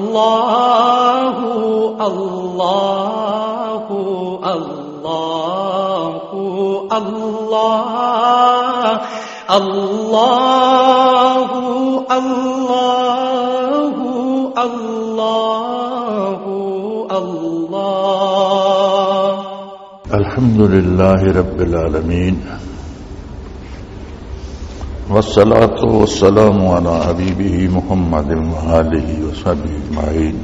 اللہ اللہ اللہ اللہ اللہ اللہ اللہ اللہ الحمد للہ رب العالمین والصلاة والسلام علی حبیبہ محمد وآلہ وصحبہ اجمعین.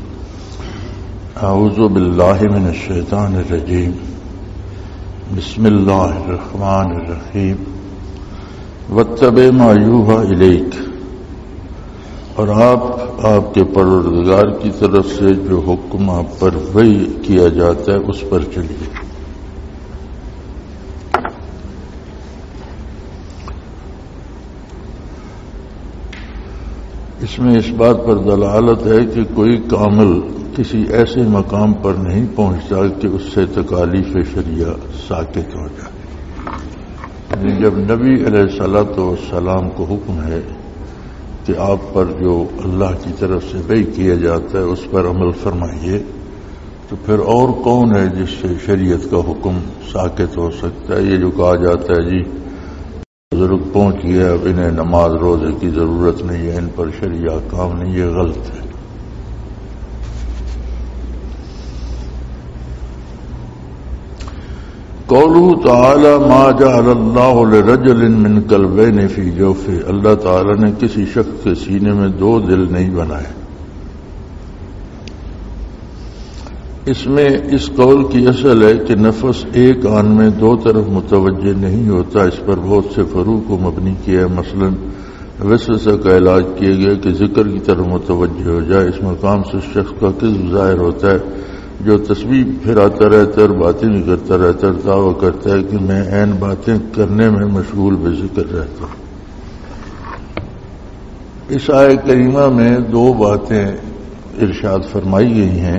اعوذ باللہ من الشیطان الرجیم. بسم اللہ الرحمن الرحیم. واتبع ما یوحی الیک، اور آپ کے پروردگار کی طرف سے جو حکم آپ پر وحی کیا جاتا ہے اس پر چلیے. اس میں اس بات پر دلالت ہے کہ کوئی کامل کسی ایسے مقام پر نہیں پہنچتا کہ اس سے تکالیف شریعہ ساکت ہو جائے. جب نبی علیہ الصلوۃ والسلام کو حکم ہے کہ آپ پر جو اللہ کی طرف سے وحی کیا جاتا ہے اس پر عمل فرمائیے، تو پھر اور کون ہے جس سے شریعت کا حکم ساکت ہو سکتا ہے؟ یہ جو کہا جاتا ہے جی بزرگ پہنچ گیا، اب انہیں نماز روزے کی ضرورت نہیں ہے، ان پر شریعہ کام نہیں، یہ غلط ہے. قوله تعالی ما جعل اللہ لرجل من قلبین فی جوفہ، اللہ تعالی نے کسی شخص کے سینے میں دو دل نہیں بنائے. اس میں اس قول کی اصل ہے کہ نفس ایک آن میں دو طرف متوجہ نہیں ہوتا. اس پر بہت سے فروع کو مبنی کیا ہے. مثلا وسوسہ کا علاج کیا گیا کہ ذکر کی طرف متوجہ ہو جائے. اس مقام سے شخص کا کذب ظاہر ہوتا ہے جو تسبیح پھراتا رہتا ہے اور باتیں بھی کرتا رہتا ہے، دعویٰ کرتا ہے کہ میں عین باتیں کرنے میں مشغول بے ذکر رہتا ہوں. اس آیت کریمہ میں دو باتیں ارشاد فرمائی گئی ہیں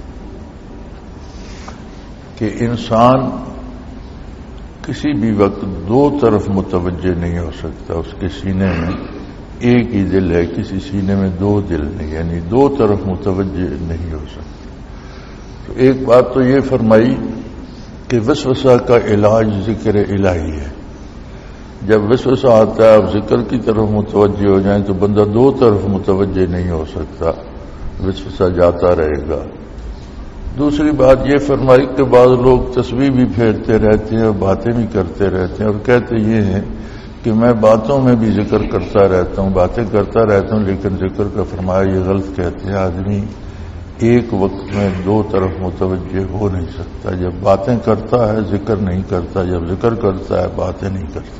کہ انسان کسی بھی وقت دو طرف متوجہ نہیں ہو سکتا. اس کے سینے میں ایک ہی دل ہے، کسی سینے میں دو دل نہیں، یعنی دو طرف متوجہ نہیں ہو سکتا. تو ایک بات تو یہ فرمائی کہ وسوسہ کا علاج ذکر الہی ہے. جب وسوسہ آتا ہے آپ ذکر کی طرف متوجہ ہو جائیں تو بندہ دو طرف متوجہ نہیں ہو سکتا، وسوسہ جاتا رہے گا. دوسری بات یہ فرمائی کہ بعض لوگ تسبیح بھی پھیرتے رہتے ہیں اور باتیں بھی کرتے رہتے ہیں اور کہتے یہ ہیں کہ میں باتوں میں بھی ذکر کرتا رہتا ہوں، باتیں کرتا رہتا ہوں، لیکن ذکر کا فرمایا یہ غلط کہتے ہیں. آدمی ایک وقت میں دو طرف متوجہ ہو نہیں سکتا. جب باتیں کرتا ہے ذکر نہیں کرتا، جب ذکر کرتا ہے باتیں نہیں کرتا.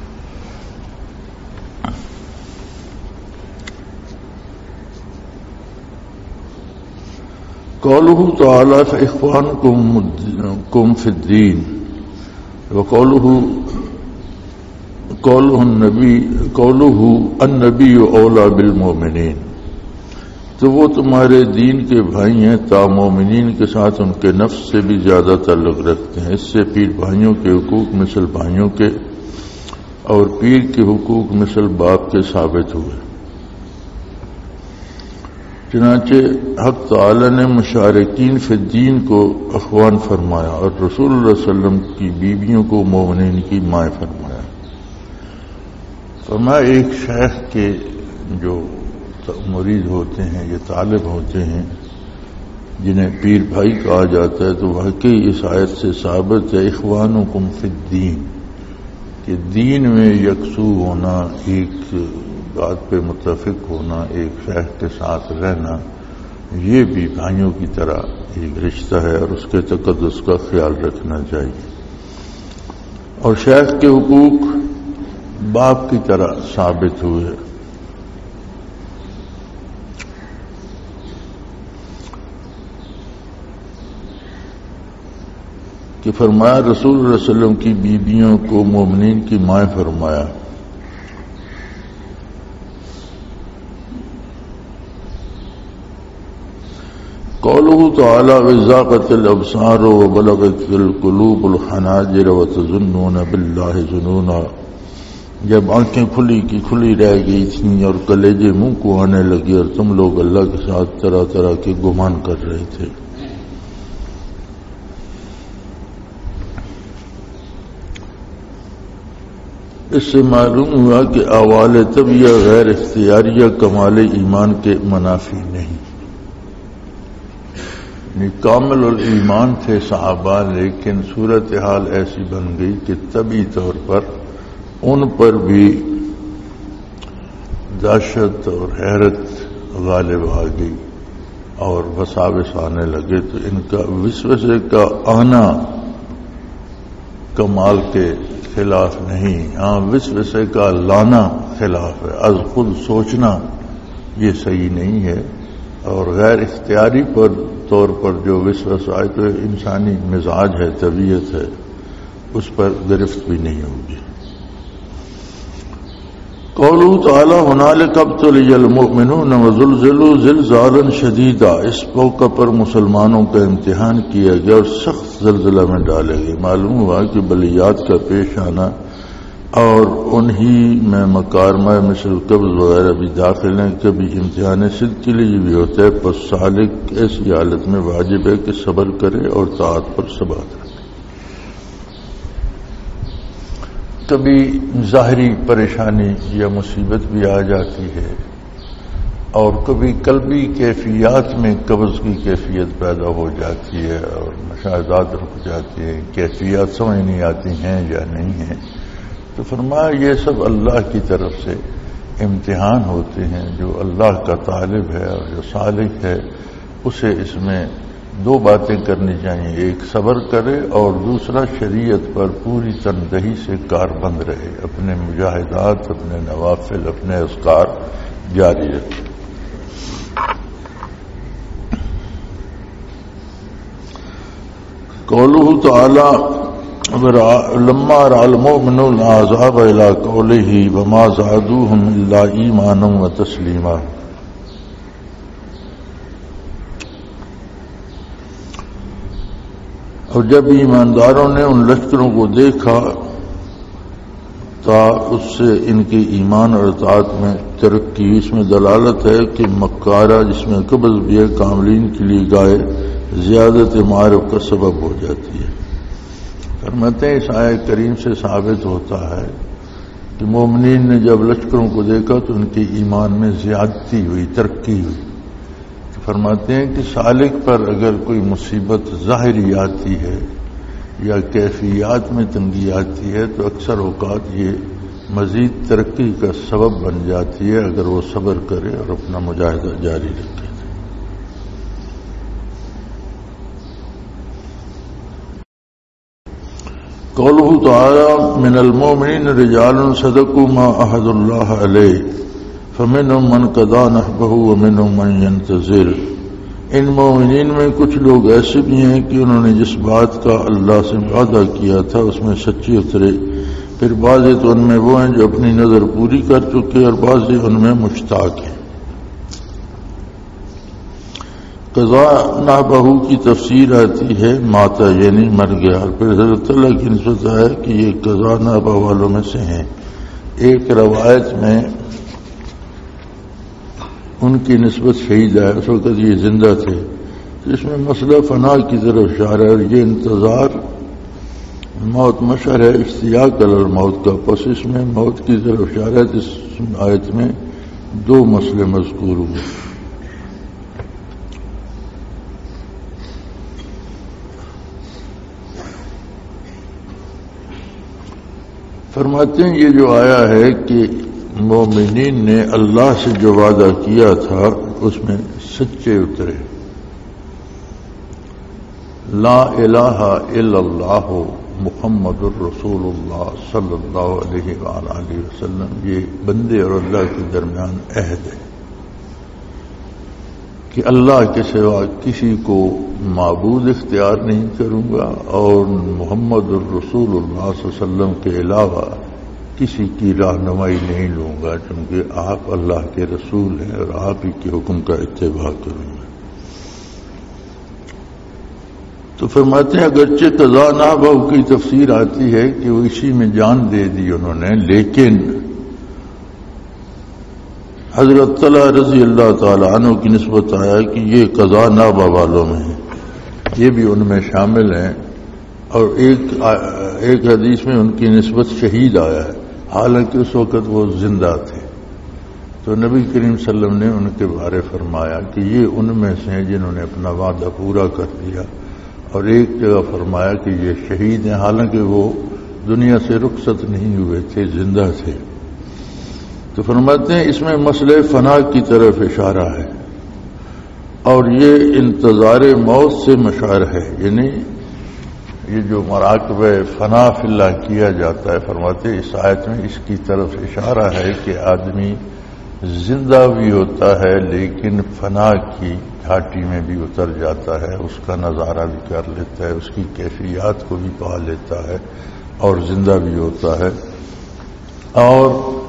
قوله تعالی فاخوانکم فی الدین وقوله النبی اولی بالمؤمنین، تو وہ تمہارے دین کے بھائی ہیں، تا مومنین کے ساتھ ان کے نفس سے بھی زیادہ تعلق رکھتے ہیں. اس سے پیر بھائیوں کے حقوق مثل بھائیوں کے اور پیر کے حقوق مثل باپ کے ثابت ہوئے. چنانچہ حق تعالی نے مشارکین فی الدین کو اخوان فرمایا اور رسول اللہ صلی اللہ علیہ وسلم کی بیویوں کو مومنین کی مائیں فرمایا. فرمایا ایک شیخ کے جو مرید ہوتے ہیں، یہ طالب ہوتے ہیں جنہیں پیر بھائی کہا جاتا ہے، تو واقعی اس آیت سے ثابت ہے اخوانکم فی الدین کہ دین میں یکسو ہونا، ایک بات پہ متفق ہونا، ایک شیخ کے ساتھ رہنا، یہ بھی بھائیوں کی طرح ایک رشتہ ہے اور اس کے تقدس کا خیال رکھنا چاہیے. اور شیخ کے حقوق باپ کی طرح ثابت ہوئے. کہ فرمایا رسول اللہ صلی اللہ علیہ وسلم کی بیویوں کو مومنین کی مائیں فرمایا. قوله تعالی وزاقت الابصار وبلغت القلوب الحناجر وتظنون بالله ظنونا جب آنکھیں کھلی کی کھلی رہ گئی تھیں اور کلیجے منہ کو آنے لگے اور تم لوگ اللہ کے ساتھ طرح طرح کے گمان کر رہے تھے. اس سے معلوم ہوا کہ اعوال طبیعہ غیر اختیاریہ کمال ایمان کے منافی نہیں. یعنی کامل الایمان تھے صحابہ، لیکن صورتحال ایسی بن گئی کہ طبعی طور پر ان پر بھی دہشت اور حیرت غالب آ گئی اور وساوس آنے لگے. تو ان کا وسوسے کا آنا کمال کے خلاف نہیں، ہاں وسوسے کا لانا خلاف ہے. از خود سوچنا یہ صحیح نہیں ہے، اور غیر اختیاری طور پر جو وسوس آئے تو انسانی مزاج ہے، طبیعت ہے، اس پر گرفت بھی نہیں ہوگی. قوله تعالی هنالک ابتلی المؤمنون وزلزلوا زلزالا شدیدا. اس موقع پر مسلمانوں کا امتحان کیا گیا اور سخت زلزلہ میں ڈالے گئے. معلوم ہوا کہ بلیات کا پیش آنا اور انہی میں مکارمہ مثل قبض وغیرہ بھی داخل ہیں. کبھی امتحان صدق کے لیے بھی ہوتا ہے، پس سالک ایسی حالت میں واجب ہے کہ صبر کرے اور طاعت پر ثبات رکھے. کبھی ظاہری پریشانی یا مصیبت بھی آ جاتی ہے، اور کبھی قلبی کیفیات میں قبض کی کیفیت پیدا ہو جاتی ہے اور مشاہدات رک جاتی ہیں، کیفیات سمجھ نہیں آتی ہیں یا نہیں ہیں. تو فرمایا یہ سب اللہ کی طرف سے امتحان ہوتے ہیں. جو اللہ کا طالب ہے اور جو سالک ہے اسے اس میں دو باتیں کرنی چاہیے، ایک صبر کرے اور دوسرا شریعت پر پوری تندہی سے کاربند رہے، اپنے مجاہدات، اپنے نوافل، اپنے اذکار جاری رکھے. قوله تعالی لما رأى المؤمنون العذاب الى قوله وما زادوهم الا ایمانا وتسلیما. اور جب ایمانداروں نے ان لشکروں کو دیکھا تا اس سے ان کے ایمان اور اطاعت میں ترقی. اس میں دلالت ہے کہ مکارہ جس میں قبض بھی ہے کاملین کے لیے گائے زیادت معارف کا سبب ہو جاتی ہے. فرماتے ہیں اس آیت کریم سے ثابت ہوتا ہے کہ مومنین نے جب لشکروں کو دیکھا تو ان کے ایمان میں زیادتی ہوئی، ترقی ہوئی. فرماتے ہیں کہ سالک پر اگر کوئی مصیبت ظاہری آتی ہے یا کیفیات میں تنگی آتی ہے تو اکثر اوقات یہ مزید ترقی کا سبب بن جاتی ہے اگر وہ صبر کرے اور اپنا مجاہدہ جاری رکھے. قوله تعالی من المؤمنین رجال صدقوا ما عهد اللہ علیہ فمنهم من قضى نحبه ومنهم من ينتظر. ان مومنین میں کچھ لوگ ایسے بھی ہیں کہ انہوں نے جس بات کا اللہ سے وعدہ کیا تھا اس میں سچے اترے. پھر بعض تو ان میں وہ ہیں جو اپنی نظر پوری کر چکے اور بعض ان میں مشتاق ہیں. قضا نحبہ کی تفسیر آتی ہے ماتا یعنی مر گیا، اور پھر حضرت اللہ کی نسبت ہے کہ یہ قضا نحبہ والوں میں سے ہیں. ایک روایت میں ان کی نسبت شہید ہے، اس وقت یہ زندہ تھے. اس میں مسئلہ فنا کی طرف اشارہ ہے، اور یہ انتظار موت مشعر ہے اشتیاق علی الموت کا. پس اس میں موت کی طرف اشارہ ہے. اس آیت میں دو مسئلے مذکور ہوئے. فرماتے ہیں یہ جو آیا ہے کہ مومنین نے اللہ سے جو وعدہ کیا تھا اس میں سچے اترے. لا الہ الا اللہ محمد الرسول اللہ صلی اللہ علیہ وآلہ وسلم، یہ بندے اور اللہ کے درمیان عہد ہے کہ اللہ کے سوا کسی کو معبود اختیار نہیں کروں گا اور محمد الرسول اللہ صلی اللہ علیہ وسلم کے علاوہ کسی کی رہنمائی نہیں لوں گا، چونکہ آپ اللہ کے رسول ہیں اور آپ ہی کے حکم کا اتباع کروں گا. تو فرماتے ہیں اگرچہ قضا نہ بہو کی تفسیر آتی ہے کہ وہ اسی میں جان دے دی انہوں نے، لیکن حضرت طلحہ رضی اللہ تعالی عنہ کی نسبت آیا کہ یہ قضا نابہ والوں میں ہے، یہ بھی ان میں شامل ہیں. اور ایک حدیث میں ان کی نسبت شہید آیا ہے، حالانکہ اس وقت وہ زندہ تھے. تو نبی کریم صلی اللہ علیہ وسلم نے ان کے بارے فرمایا کہ یہ ان میں سے ہیں جنہوں نے اپنا وعدہ پورا کر دیا، اور ایک جگہ فرمایا کہ یہ شہید ہیں، حالانکہ وہ دنیا سے رخصت نہیں ہوئے تھے، زندہ تھے. تو فرماتے ہیں اس میں مسئلہ فنا کی طرف اشارہ ہے، اور یہ انتظار موت سے مشعر ہے. یعنی یہ جو مراقبہ فنا فی اللہ کیا جاتا ہے، فرماتے ہیں اس آیت میں اس کی طرف اشارہ ہے کہ آدمی زندہ بھی ہوتا ہے لیکن فنا کی گھاٹی میں بھی اتر جاتا ہے، اس کا نظارہ بھی کر لیتا ہے، اس کی کیفیات کو بھی پا لیتا ہے اور زندہ بھی ہوتا ہے. اور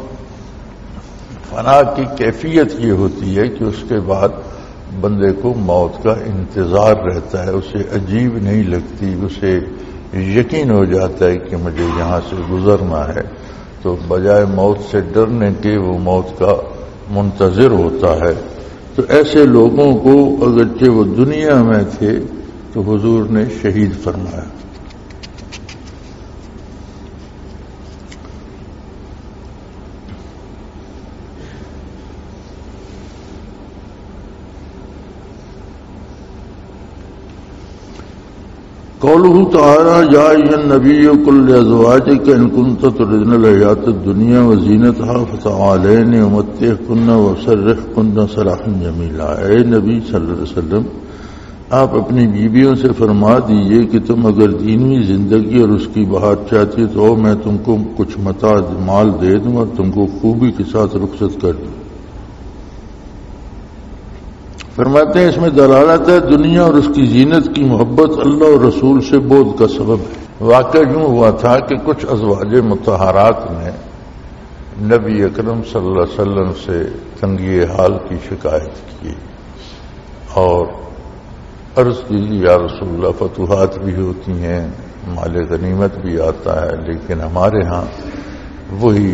فنا کی کیفیت یہ ہوتی ہے کہ اس کے بعد بندے کو موت کا انتظار رہتا ہے، اسے عجیب نہیں لگتی، اسے یقین ہو جاتا ہے کہ مجھے یہاں سے گزرنا ہے. تو بجائے موت سے ڈرنے کے وہ موت کا منتظر ہوتا ہے. تو ایسے لوگوں کو اگرچہ وہ دنیا میں تھے تو حضور نے شہید فرمایا. قوله تعالی یا ایھا النبی قل لازواجک ان کنتن تردن الحیاۃ الدنیا وزینتها فتعالین امتعکن واسرحکن سراحا جمیلا. اے نبی صلی اللہ علیہ وسلم، آپ اپنی بیویوں سے فرما دیجئے کہ تم اگر دینی زندگی اور اس کی بہار چاہتی تو میں تم کو کچھ متاع مال دے دوں اور تم کو خوبی کے ساتھ رخصت کر دوں. فرماتے ہیں اس میں دلالت ہے دنیا اور اس کی زینت کی محبت اللہ اور رسول سے بعد کا سبب ہے. واقعہ یوں ہوا تھا کہ کچھ ازواج مطہرات نے نبی اکرم صلی اللہ علیہ وسلم سے تنگی حال کی شکایت کی اور عرض کی یا رسول اللہ فتوحات بھی ہوتی ہیں، مال غنیمت بھی آتا ہے، لیکن ہمارے ہاں وہی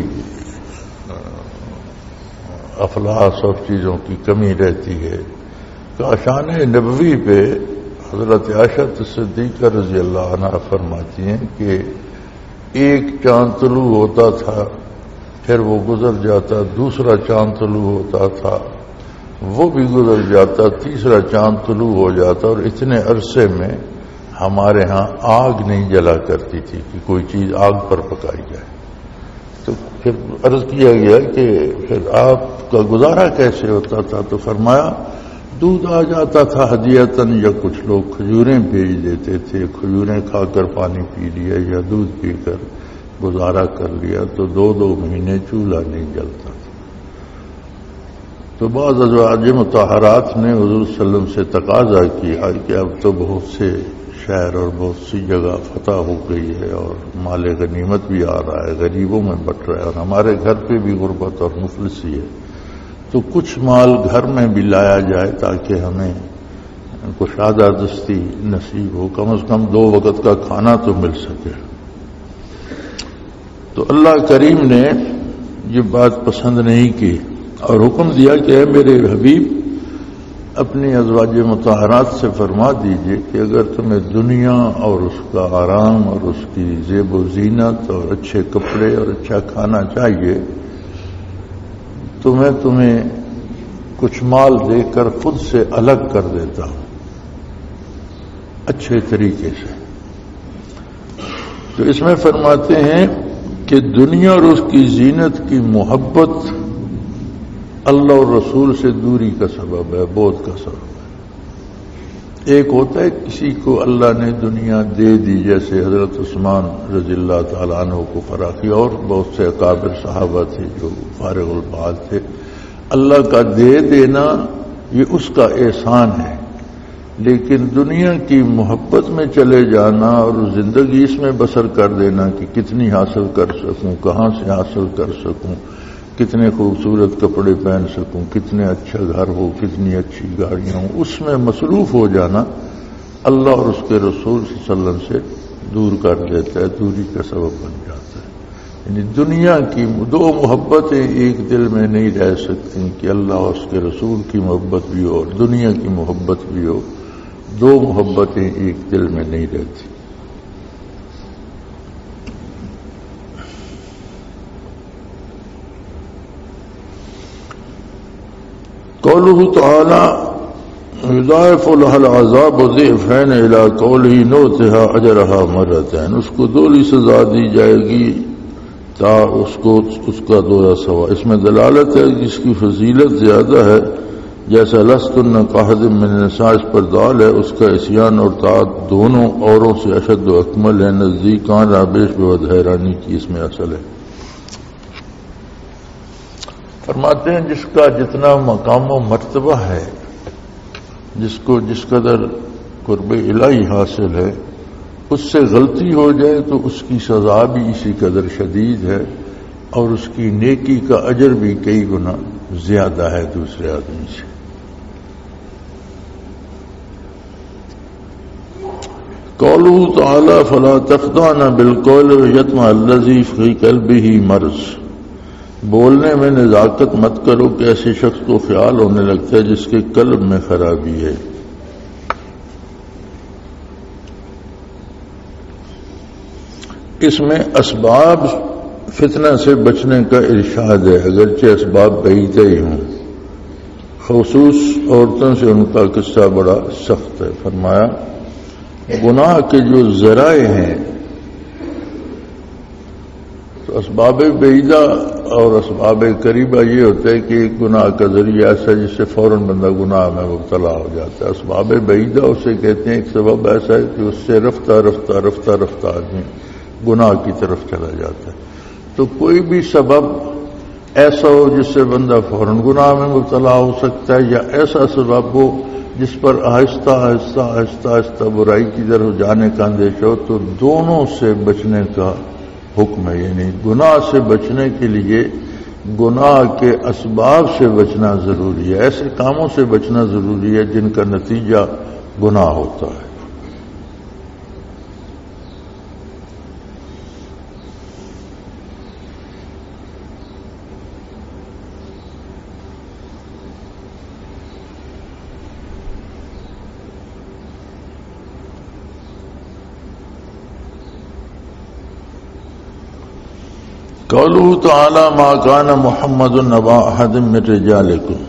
افلاس اور چیزوں کی کمی رہتی ہے. شان نبوی پہ حضرت عائشہ صدیقہ رضی اللہ عنہ فرماتی ہیں کہ ایک چاند طلوع ہوتا تھا، پھر وہ گزر جاتا، دوسرا چاند طلوع ہوتا تھا، وہ بھی گزر جاتا، تیسرا چاند طلوع ہو جاتا، اور اتنے عرصے میں ہمارے ہاں آگ نہیں جلا کرتی تھی کہ کوئی چیز آگ پر پکائی جائے. تو پھر عرض کیا گیا کہ پھر آپ کا گزارا کیسے ہوتا تھا؟ تو فرمایا دودھ آ جاتا تھا ہدیتاً، یا کچھ لوگ کھجوریں بھیج دیتے تھے، کھجوریں کھا کر پانی پی لیا یا دودھ پی کر گزارا کر لیا، تو 2 مہینے چولہا نہیں جلتا تھا. تو بعض ازواج مطہرات نے حضور صلی اللہ علیہ وسلم سے تقاضا کیا کہ اب تو بہت سے شہر اور بہت سی جگہ فتح ہو گئی ہے اور مال غنیمت بھی آ رہا ہے، غریبوں میں بٹ رہا ہے، اور ہمارے گھر پہ بھی غربت اور مفلسی ہے، تو کچھ مال گھر میں بھی لایا جائے تاکہ ہمیں کشادہ دستی نصیب ہو، کم از کم 2 وقت کا کھانا تو مل سکے. تو اللہ کریم نے یہ بات پسند نہیں کی اور حکم دیا کہ اے میرے حبیب اپنی ازواج مطہرات سے فرما دیجئے کہ اگر تمہیں دنیا اور اس کا آرام اور اس کی زیب و زینت اور اچھے کپڑے اور اچھا کھانا چاہیے تو میں تمہیں کچھ مال دے کر خود سے الگ کر دیتا ہوں اچھے طریقے سے. تو اس میں فرماتے ہیں کہ دنیا اور اس کی زینت کی محبت اللہ اور رسول سے دوری کا سبب ہے، بعد کا سبب ہے. ایک ہوتا ہے کسی کو اللہ نے دنیا دے دی، جیسے حضرت عثمان رضی اللہ تعالیٰ عنہ کو فراخی، اور بہت سے اکابر صحابہ تھے جو فارغ البال تھے. اللہ کا دے دینا یہ اس کا احسان ہے، لیکن دنیا کی محبت میں چلے جانا اور زندگی اس میں بسر کر دینا کہ کتنی حاصل کر سکوں، کہاں سے حاصل کر سکوں، کتنے خوبصورت کپڑے پہن سکوں، کتنے اچھا گھر ہو، کتنی اچھی گاڑیاں ہوں، اس میں مصروف ہو جانا اللہ اور اس کے رسول صلی اللہ علیہ وسلم سے دور کر دیتا ہے، دوری کا سبب بن جاتا ہے۔ یعنی دنیا کی دو محبتیں ایک دل میں نہیں رہ سکتی کہ اللہ اور اس کے رسول کی محبت بھی ہو اور دنیا کی محبت بھی ہو، دو محبتیں ایک دل میں نہیں رہتی۔ قوله تعالی یضاعف لها العذاب ضعفین الی قوله نؤتها اجرها مرتين، اس کو دوہری سزا دی جائے گی تا اس کا دوہرا ثواب۔ اس میں دلالت ہے جس کی فضیلت زیادہ ہے، جیسا لستن قاحد من النساء اس پر دال ہے، اس کا عصیان اور طاعت دونوں اوروں سے اشد و اکمل ہے، نزدیکان رابش بہت حیرانی کی اس میں اصل ہے۔ فرماتے ہیں جس کا جتنا مقام و مرتبہ ہے، جس قدر قرب الہی حاصل ہے، اس سے غلطی ہو جائے تو اس کی سزا بھی اسی قدر شدید ہے اور اس کی نیکی کا اجر بھی کئی گنا زیادہ ہے دوسرے آدمی سے۔ قوله تعالی فلا تخضعن بالقول ويطمع الذي في قلبه مرض، بولنے میں نزاکت مت کرو کہ ایسے شخص کو خیال ہونے لگتا ہے جس کے قلب میں خرابی ہے۔ اس میں اسباب فتنہ سے بچنے کا ارشاد ہے، اگرچہ اسباب بعیدہ ہی ہوں، خصوص عورتوں سے ان کا قصہ بڑا سخت ہے۔ فرمایا گناہ کے جو ذرائع ہیں، تو اسباب بعیدہ اور اسباب قریبہ یہ ہوتا ہے کہ ایک گناہ کا ذریعہ ایسا ہے جس سے فوراً بندہ گناہ میں مبتلا ہو جاتا ہے۔ اسباب بعیدہ اسے کہتے ہیں ایک سبب ایسا ہے کہ اس سے رفتہ آدمی گناہ کی طرف چلا جاتا ہے۔ تو کوئی بھی سبب ایسا ہو جس سے بندہ فوراً گناہ میں مبتلا ہو سکتا ہے، یا ایسا سبب ہو جس پر آہستہ آہستہ برائی کی طرف جانے کا اندیشہ ہو، تو دونوں سے بچنے کا حکم ہے۔ یعنی گناہ سے بچنے کے لیے گناہ کے اسباب سے بچنا ضروری ہے، ایسے کاموں سے بچنا ضروری ہے جن کا نتیجہ گناہ ہوتا ہے۔ قوله تعالی ما کان محمد نبا احد من رجالکم،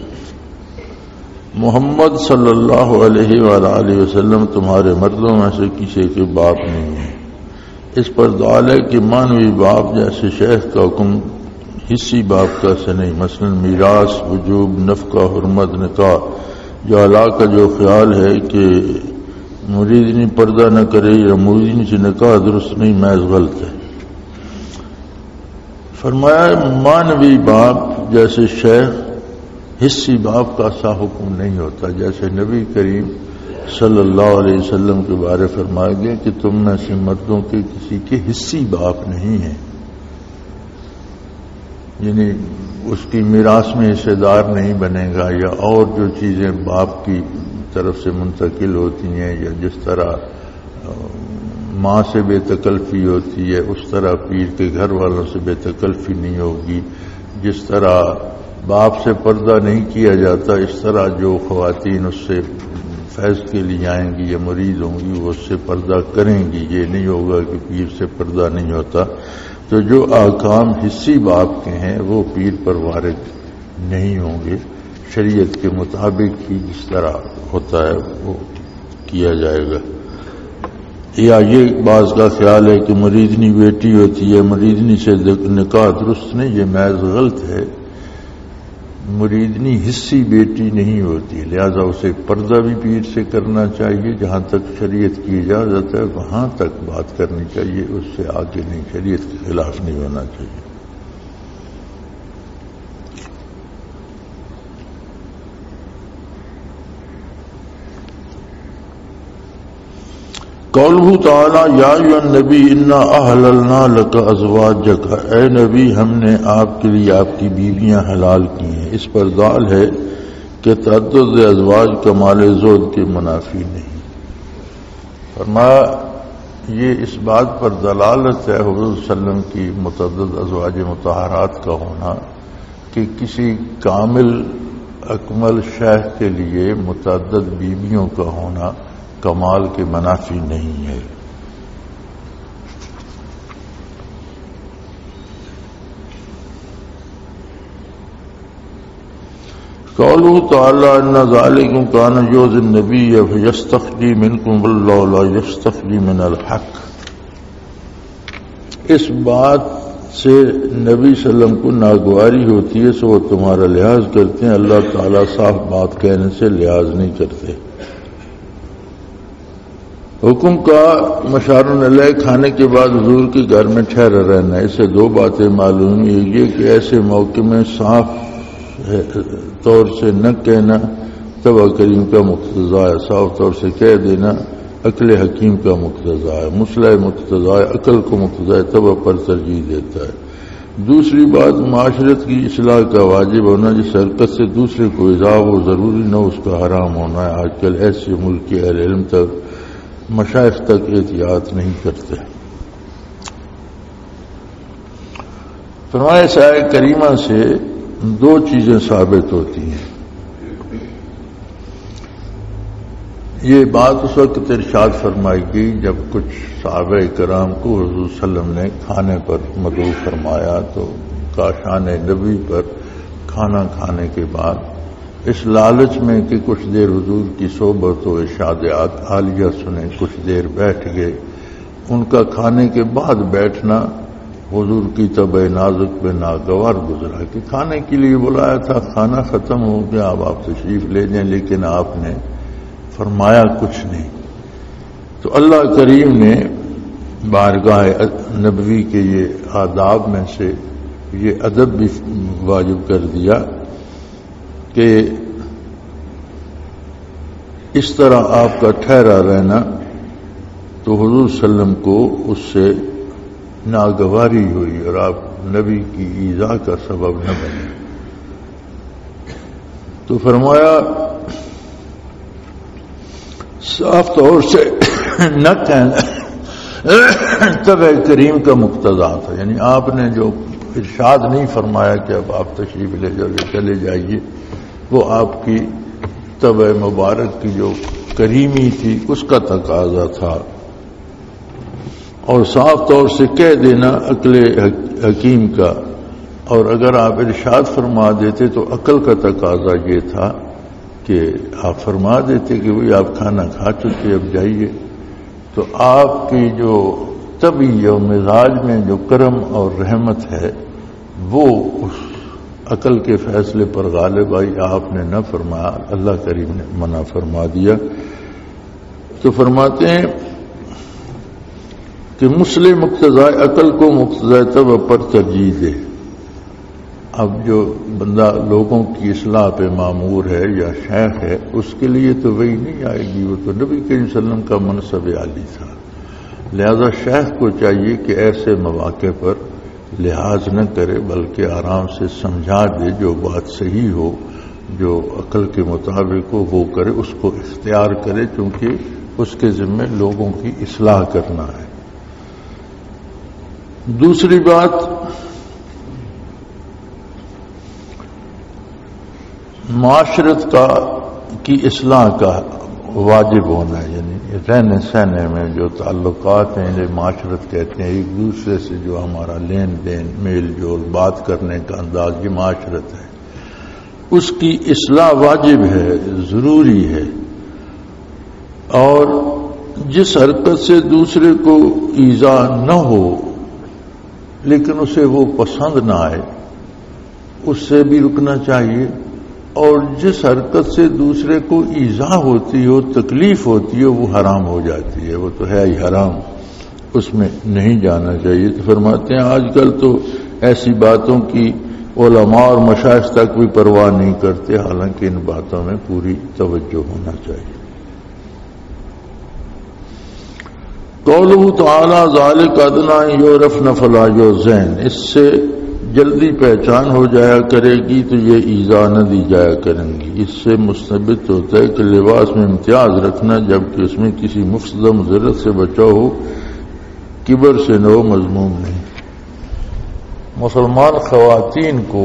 محمد صلی اللہ علیہ وآلہ وسلم تمہارے مردوں میں سے کسی کے باپ نہیں ہے۔ اس پر دال ہے کہ مانوی باپ جیسے شیخ کا حکم حصی باپ کا سے نہیں، مثلا میراث، وجوب، نفقہ، حرمت، نکاح۔ جو اعلیٰ کا جو خیال ہے کہ مریدنی پردہ نہ کرے یا مریدنی سے نکاح درست نہیں، محض غلط ہے۔ فرمایا مانوی باپ جیسے شیخ حصی باپ کا سا حکم نہیں ہوتا، جیسے نبی کریم صلی اللہ علیہ وسلم کے بارے فرمایا گیا کہ تم میں سے مردوں کے کسی کے حصی باپ نہیں ہیں، یعنی اس کی میراث میں حصے دار نہیں بنے گا، یا اور جو چیزیں باپ کی طرف سے منتقل ہوتی ہیں، یا جس طرح ماں سے بے تکلفی ہوتی ہے اس طرح پیر کے گھر والوں سے بے تکلفی نہیں ہوگی، جس طرح باپ سے پردہ نہیں کیا جاتا اس طرح جو خواتین اس سے فیض کے لیے آئیں گی یا مرید ہوں گی وہ اس سے پردہ کریں گی۔ یہ نہیں ہوگا کہ پیر سے پردہ نہیں ہوتا۔ تو جو احکام حصی باپ کے ہیں وہ پیر پر وارد نہیں ہوں گے، شریعت کے مطابق ہی جس طرح ہوتا ہے وہ کیا جائے گا۔ یا یہ بعض کا خیال ہے کہ مریدنی بیٹی ہوتی ہے، مریدنی سے نکاح درست نہیں، یہ محض غلط ہے۔ مریدنی حصی بیٹی نہیں ہوتی، لہذا اسے پردہ بھی پیر سے کرنا چاہیے، جہاں تک شریعت کی اجازت ہے وہاں تک بات کرنی چاہیے، اس سے آگے نہیں، شریعت کے خلاف نہیں ہونا چاہیے۔ قوله تعالی یا ایھا النبی انا احللنا لک ازواجک، اے نبی ہم نے آپ کے لیے آپ کی بیویاں حلال کی ہیں۔ اس پر دال ہے کہ تعدد ازواج کمال زوج کے منافی نہیں۔ فرمایا یہ اس بات پر دلالت ہے حضور صلی اللہ علیہ وسلم کی متعدد ازواج مطہرات کا ہونا کہ کسی کامل اکمل شیخ کے لیے متعدد بیویوں کا ہونا کمال کے منافی نہیں ہے. قوله تعالی ان ذالکم کان یؤذی النبی فیستخفی منکم واللہ لا یستخفی من الحق. اس بات سے نبی صلی اللہ علیہ وسلم کو ناگواری ہوتی ہے، سو وہ تمہارا لحاظ کرتے ہیں، اللہ تعالیٰ صاف بات کہنے سے لحاظ نہیں کرتے. حکم کا مشار علیہ کھانے کے بعد حضور کے گھر میں ٹھہرا رہنا. اس سے دو باتیں معلوم یہ کہ ایسے موقع میں صاف طور سے نہ کہنا تبع کریم کا مقتضا ہے، صاف طور سے کہہ دینا عقل حکیم کا مقتضا ہے، مصلح مقتضا ہے، عقل کو مقتضا ہے، تبع پر ترجیح دیتا ہے. دوسری بات معاشرت کی اصلاح کا واجب ہونا، جس حرکت سے دوسرے کو ایذا ہو ضروری نہ اس کا حرام ہونا ہے. آج کل ایسے ملک کے اہل علم تک مشائخ تک احتیاط نہیں کرتے. فرمایا اس آیت کریمہ سے دو چیزیں ثابت ہوتی ہیں. یہ بات اس وقت ارشاد فرمائی گئی جب کچھ صحابہ کرام کو حضور صلی اللہ علیہ وسلم نے کھانے پر مدعو فرمایا تو کاشان نبی پر کھانا کھانے کے بعد اس لالچ میں کہ کچھ دیر حضور کی صحبت و ارشادات عالیہ سنیں، کچھ دیر بیٹھ گئے. ان کا کھانے کے بعد بیٹھنا حضور کی طبع نازک پہ ناگوار گزرا کہ کھانے کے لیے بلایا تھا، کھانا ختم ہو گیا، اب آپ تشریف لے جائیں، لیکن آپ نے فرمایا کچھ نہیں. تو اللہ کریم نے بارگاہ نبوی کے یہ آداب میں سے یہ ادب بھی واجب کر دیا کہ اس طرح آپ کا ٹھہرا رہنا تو حضور صلی اللہ علیہ وسلم کو اس سے ناگواری ہوئی اور آپ نبی کی ایذا کا سبب نہ بنے. تو فرمایا صاف طور سے نہ کہنا طبع کریم کا مقتضا تھا، یعنی آپ نے جو ارشاد نہیں فرمایا کہ اب آپ تشریف لے چلے جائیے، وہ آپ کی طبع مبارک کی جو کریمی تھی اس کا تقاضا تھا. اور صاف طور سے کہہ دینا عقل حکیم کا، اور اگر آپ ارشاد فرما دیتے تو عقل کا تقاضا یہ تھا کہ آپ فرما دیتے کہ وہی آپ کھانا کھا چکے اب جائیے. تو آپ کی جو طبیعت و مزاج میں جو کرم اور رحمت ہے وہ اس عقل کے فیصلے پر غالب آئی، آپ نے نہ فرمایا، اللہ کریم نے منع فرما دیا. تو فرماتے ہیں کہ مصلح مقتضا عقل کو مقتضا طبع پر ترجیح دے. اب جو بندہ لوگوں کی اصلاح پہ معمور ہے یا شیخ ہے اس کے لیے تو وہی نہیں آئے گی، وہ تو نبی کریم صلی اللہ علیہ وسلم کا منصب عالی تھا. لہذا شیخ کو چاہیے کہ ایسے مواقع پر لحاظ نہ کرے بلکہ آرام سے سمجھا دے، جو بات صحیح ہو، جو عقل کے مطابق ہو وہ کرے، اس کو اختیار کرے، چونکہ اس کے ذمہ لوگوں کی اصلاح کرنا ہے. دوسری بات معاشرت کی اصلاح کا واجب ہونا ہے، یعنی رہنے سہنے میں جو تعلقات ہیں جو معاشرت کہتے ہیں، ایک دوسرے سے جو ہمارا لین دین میل جول بات کرنے کا انداز یہ معاشرت ہے، اس کی اصلاح واجب ہے، ضروری ہے. اور جس حرکت سے دوسرے کو ایذا نہ ہو لیکن اسے وہ پسند نہ آئے اس سے بھی رکنا چاہیے، اور جس حرکت سے دوسرے کو ایذا ہوتی ہو، تکلیف ہوتی ہو، وہ حرام ہو جاتی ہے، وہ تو ہے ہی حرام، اس میں نہیں جانا چاہیے. تو فرماتے ہیں آج کل تو ایسی باتوں کی علماء اور مشائخ تک بھی پرواہ نہیں کرتے، حالانکہ ان باتوں میں پوری توجہ ہونا چاہیے. قولہ تعالی ذالک ادنی یعرفن فلا یؤذین، اس سے جلدی پہچان ہو جایا کرے گی تو یہ ایذا نہ دی جایا کریں گی۔ اس سے مستثبت ہوتا ہے کہ لباس میں امتیاز رکھنا جبکہ اس میں کسی مفسدہ مضرت سے بچاؤ ہو، کبر سے نہ ہو، مذموم نہیں۔ مسلمان خواتین کو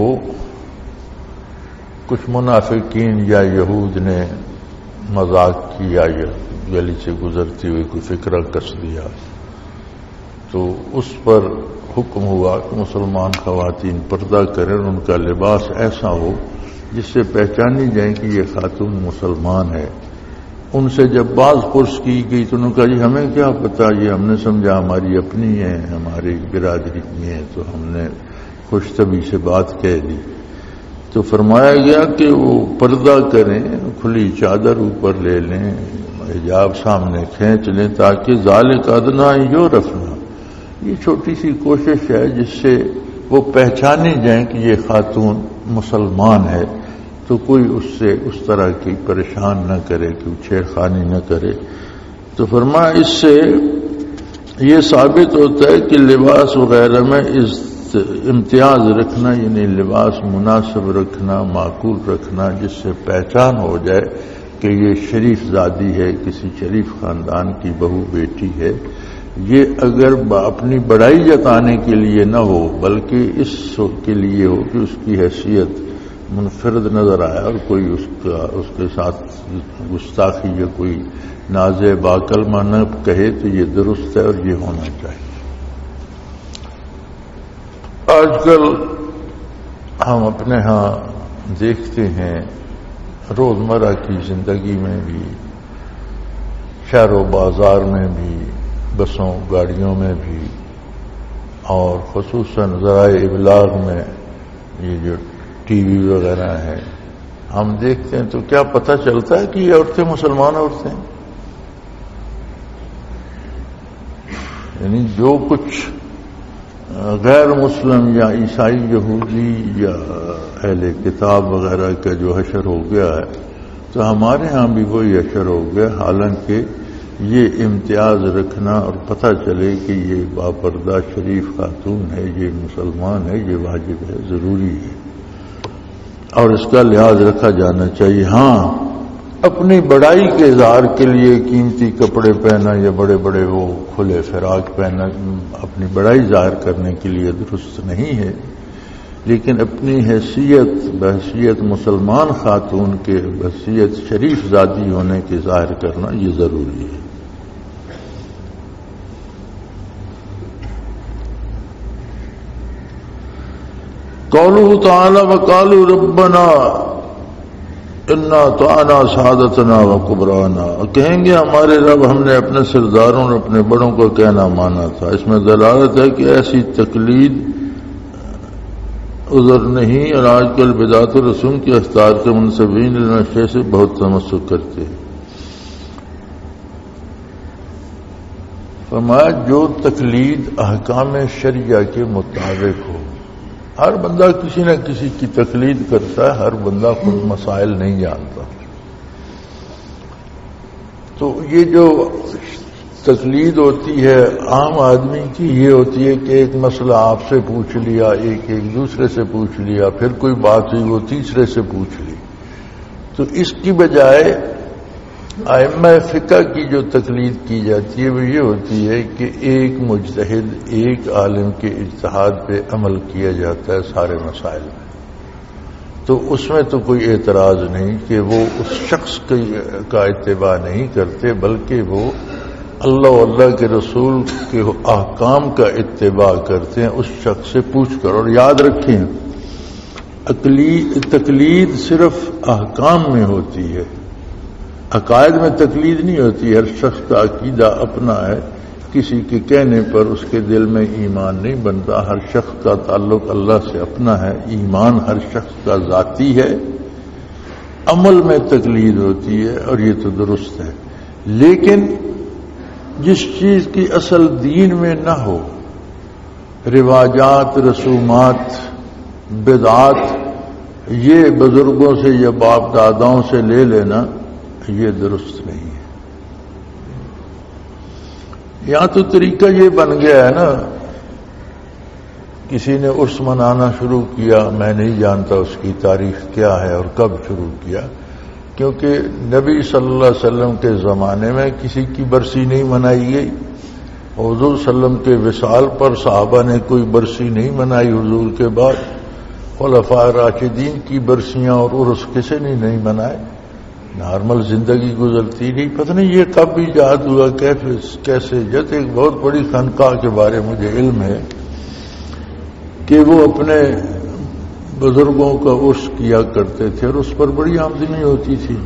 کچھ منافقین یا یہود نے مذاق کیا یا گلی سے گزرتی ہوئی کوئی فکرہ کس دیا تو اس پر حکم ہوا کہ مسلمان خواتین پردہ کریں، ان کا لباس ایسا ہو جس سے پہچانی جائیں کہ یہ خاتون مسلمان ہے۔ ان سے جب باز پرس کی گئی تو انہوں نے کہا جی ہمیں کیا پتا، یہ ہم نے سمجھا ہماری اپنی ہے، ہماری برادری کی ہے، تو ہم نے خوش طبعی سے بات کہہ دی۔ تو فرمایا گیا کہ وہ پردہ کریں، کھلی چادر اوپر لے لیں، حجاب سامنے کھینچ لیں تاکہ ذالک ادنیٰ یعرفن، یہ چھوٹی سی کوشش ہے جس سے وہ پہچانی جائیں کہ یہ خاتون مسلمان ہے، تو کوئی اس سے اس طرح کی پریشان نہ کرے، کوئی چھیڑخانی نہ کرے۔ تو فرمایا اس سے یہ ثابت ہوتا ہے کہ لباس وغیرہ میں امتیاز رکھنا، یعنی لباس مناسب رکھنا، معقول رکھنا، جس سے پہچان ہو جائے کہ یہ شریف زادی ہے، کسی شریف خاندان کی بہو بیٹی ہے، یہ اگر اپنی بڑائی جتانے کے لیے نہ ہو بلکہ اس کے لیے ہو کہ اس کی حیثیت منفرد نظر آیا اور کوئی اس کے ساتھ گستاخی یا کوئی نازے باکلمہ نہ کہے، تو یہ درست ہے اور یہ ہونا چاہیے۔ آج کل ہم اپنے ہاں دیکھتے ہیں روزمرہ کی زندگی میں بھی، شہر و بازار میں بھی، بسوں گاڑیوں میں بھی، اور خصوصاً ذرائع ابلاغ میں یہ جو ٹی وی وغیرہ ہے ہم دیکھتے ہیں تو کیا پتہ چلتا ہے کہ یہ عورتیں مسلمان عورتیں ہیں؟ یعنی جو کچھ غیر مسلم یا عیسائی یہودی یا اہل کتاب وغیرہ کا جو حشر ہو گیا ہے تو ہمارے ہاں بھی وہی حشر ہو گیا، حالانکہ یہ امتیاز رکھنا اور پتہ چلے کہ یہ باپردہ شریف خاتون ہے، یہ مسلمان ہے، یہ واجب ہے، ضروری ہے اور اس کا لحاظ رکھا جانا چاہیے۔ ہاں اپنی بڑائی کے اظہار کے لیے قیمتی کپڑے پہنا یا بڑے بڑے وہ کھلے فراق پہنا اپنی بڑائی ظاہر کرنے کے لیے درست نہیں ہے، لیکن اپنی بحیثیت مسلمان خاتون کے بحیثیت شریف زادی ہونے کے ظاہر کرنا یہ ضروری ہے۔ قوله تعالی وقالوا ربنا انا اطعنا سادتنا وکبرانا، کہیں گے ہمارے رب ہم نے اپنے سرداروں اور اپنے بڑوں کا کہنا مانا تھا۔ اس میں دلالت ہے کہ ایسی تقلید عذر نہیں، اور آج کل بدعت و رسوم کی اختار کے منصبین نشے سے بہت تمسک کرتے ہیں۔ فرمایا جو تقلید احکام شریعہ کے مطابق ہو، ہر بندہ کسی نہ کسی کی تقلید کرتا ہے، ہر بندہ خود مسائل نہیں جانتا، تو یہ جو تقلید ہوتی ہے عام آدمی کی یہ ہوتی ہے کہ ایک مسئلہ آپ سے پوچھ لیا، ایک دوسرے سے پوچھ لیا، پھر کوئی بات ہوئی وہ تیسرے سے پوچھ لی، تو اس کی بجائے ائمہ فقہ کی جو تقلید کی جاتی ہے وہ یہ ہوتی ہے کہ ایک مجتہد، ایک عالم کے اجتہاد پہ عمل کیا جاتا ہے سارے مسائل میں، تو اس میں تو کوئی اعتراض نہیں کہ وہ اس شخص کا اتباع نہیں کرتے بلکہ وہ اللہ و اللہ کے رسول کے احکام کا اتباع کرتے ہیں اس شخص سے پوچھ کر۔ اور یاد رکھیں تقلید صرف احکام میں ہوتی ہے، عقائد میں تقلید نہیں ہوتی۔ ہر شخص کا عقیدہ اپنا ہے، کسی کے کہنے پر اس کے دل میں ایمان نہیں بنتا، ہر شخص کا تعلق اللہ سے اپنا ہے، ایمان ہر شخص کا ذاتی ہے، عمل میں تقلید ہوتی ہے اور یہ تو درست ہے۔ لیکن جس چیز کی اصل دین میں نہ ہو، رواجات، رسومات، بدعات، یہ بزرگوں سے یا باپ داداؤں سے لے لینا یہ درست نہیں ہے۔ یہاں تو طریقہ یہ بن گیا ہے نا کسی نے عرس منانا شروع کیا، میں نہیں جانتا اس کی تاریخ کیا ہے اور کب شروع کیا، کیونکہ نبی صلی اللہ علیہ وسلم کے زمانے میں کسی کی برسی نہیں منائی گئی. حضور صلی اللہ علیہ وسلم کے وصال پر صحابہ نے کوئی برسی نہیں منائی. حضور کے بعد خلفائے راشدین کی برسیاں اور عرس کسی نے نہیں منائے. نارمل زندگی گزرتی نہیں. پتہ نہیں یہ کب ایجاد ہوا، کیسے. جیسے ایک بہت بڑی خانقاہ کے بارے مجھے علم ہے کہ وہ اپنے بزرگوں کا عرس کیا کرتے تھے اور اس پر بڑی آمدنی ہوتی تھی.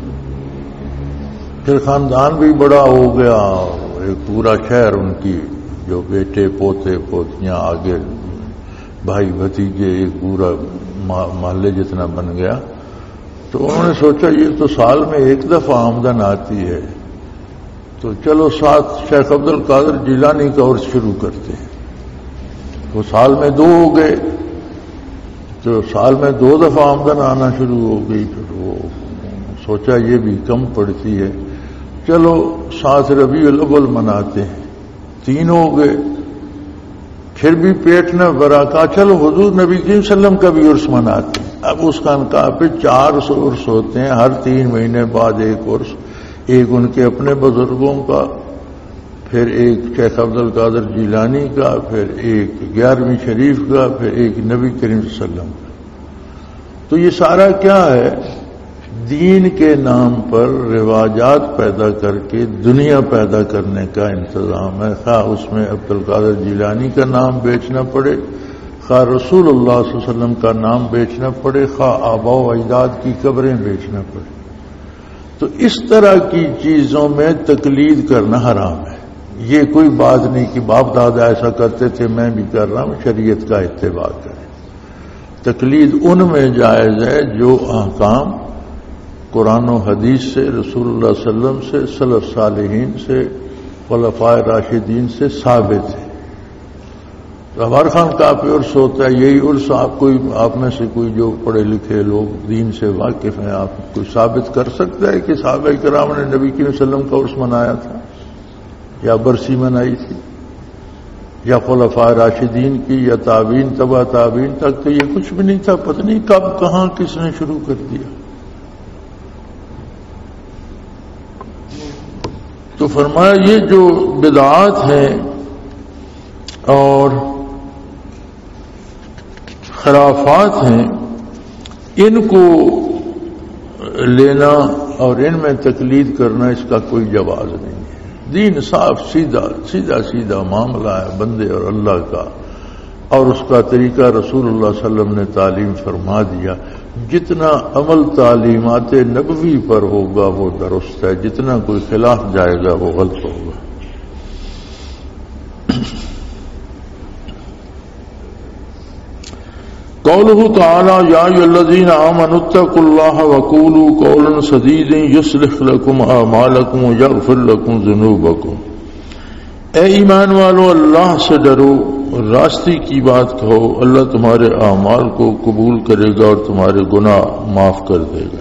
پھر خاندان بھی بڑا ہو گیا، ایک پورا شہر ان کی جو بیٹے پوتے پوتیاں آگے بھائی بھتیجے ایک پورا محلے جتنا بن گیا. تو انہوں نے سوچا یہ تو سال میں ایک دفعہ آمدن آتی ہے، تو چلو ساتھ شیخ عبد القادر جیلانی کا عرس شروع کرتے ہیں. وہ سال میں 2 ہو گئے، تو سال میں 2 دفعہ آمدن آنا شروع ہو گئی. پھر وہ سوچا یہ بھی کم پڑتی ہے، چلو 7 ربیع الاول مناتے ہیں. 3 ہو گئے، پھر بھی پیٹ نہ بھرا. کہا چلو حضور نبی کریم صلی اللہ علیہ وسلم کا بھی عرس مناتے ہیں. اب اس خانقاہ پہ 400 عرس ہوتے ہیں، ہر 3 مہینے بعد ایک عرس. ایک ان کے اپنے بزرگوں کا، پھر ایک شیخ عبد القادر جیلانی کا، پھر ایک 11ویں شریف کا، پھر ایک نبی کریم صلی اللہ علیہ وسلم کا. تو یہ سارا کیا ہے؟ دین کے نام پر رواجات پیدا کر کے دنیا پیدا کرنے کا انتظام ہے. خواہ اس میں عبد القادر جیلانی کا نام بیچنا پڑے، خواہ رسول اللہ صلی اللہ علیہ وسلم کا نام بیچنا پڑے، خواہ آباء و اجداد کی قبریں بیچنا پڑے. تو اس طرح کی چیزوں میں تقلید کرنا حرام ہے. یہ کوئی بات نہیں کہ باپ دادا ایسا کرتے تھے میں بھی کر رہا ہوں. شریعت کا اتباع کریں. تقلید ان میں جائز ہے جو احکام قرآن و حدیث سے، رسول اللہ صلی اللہ علیہ وسلم سے، سلف صالحین سے، خلفائے راشدین سے ثابت ہے. تو ہمارے خانقاہ پہ عرس ہوتا ہے. یہی عرس آپ میں سے کوئی جو پڑھے لکھے لوگ دین سے واقف ہیں، آپ کوئی ثابت کر سکتا ہے کہ صحابہ کرام نے نبی کریم صلی اللہ علیہ وسلم کا عرس منایا تھا یا برسی منائی تھی یا خلفائے راشدین کی یا تابعین تبع تابعین تک؟ تو یہ کچھ بھی نہیں تھا. پتہ نہیں کب کہاں کس نے شروع کر دیا. تو فرمایا یہ جو بدعات ہیں اور خرافات ہیں، ان کو لینا اور ان میں تقلید کرنا اس کا کوئی جواز نہیں ہے. دین صاف سیدھا معاملہ ہے بندے اور اللہ کا، اور اس کا طریقہ رسول اللہ صلی اللہ علیہ وسلم نے تعلیم فرما دیا. جتنا عمل تعلیمات نبوی پر ہوگا وہ درست ہے، جتنا کوئی خلاف جائے گا وہ غلط ہوگا. قوله تعالی یا ایھا الذین آمنوا اتقوا اللہ وقولوا قولا سدیدا یصلح لکم اعمالکم ویغفر لکم ذنوبکم. اے ایمان والو اللہ سے ڈرو، راستی کی بات کہو، اللہ تمہارے اعمال کو قبول کرے گا اور تمہارے گناہ معاف کر دے گا.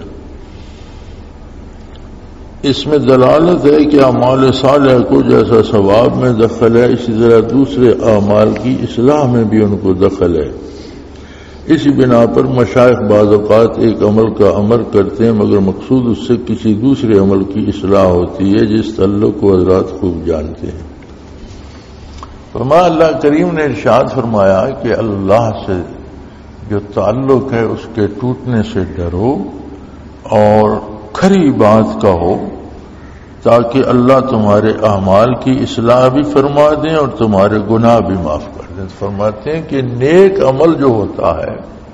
اس میں دلالت ہے کہ اعمال صالح کو جیسا ثواب میں دخل ہے، اسی طرح دوسرے اعمال کی اصلاح میں بھی ان کو دخل ہے. اسی بنا پر مشائخ بعض اوقات ایک عمل کا امر کرتے ہیں مگر مقصود اس سے کسی دوسرے عمل کی اصلاح ہوتی ہے، جس تعلق کو حضرات خوب جانتے ہیں. فرمایا اللہ کریم نے ارشاد فرمایا کہ اللہ سے جو تعلق ہے اس کے ٹوٹنے سے ڈرو اور کھری بات کہو، تاکہ اللہ تمہارے اعمال کی اصلاح بھی فرما دیں اور تمہارے گناہ بھی معاف کر دیں. فرماتے ہیں کہ نیک عمل جو ہوتا ہے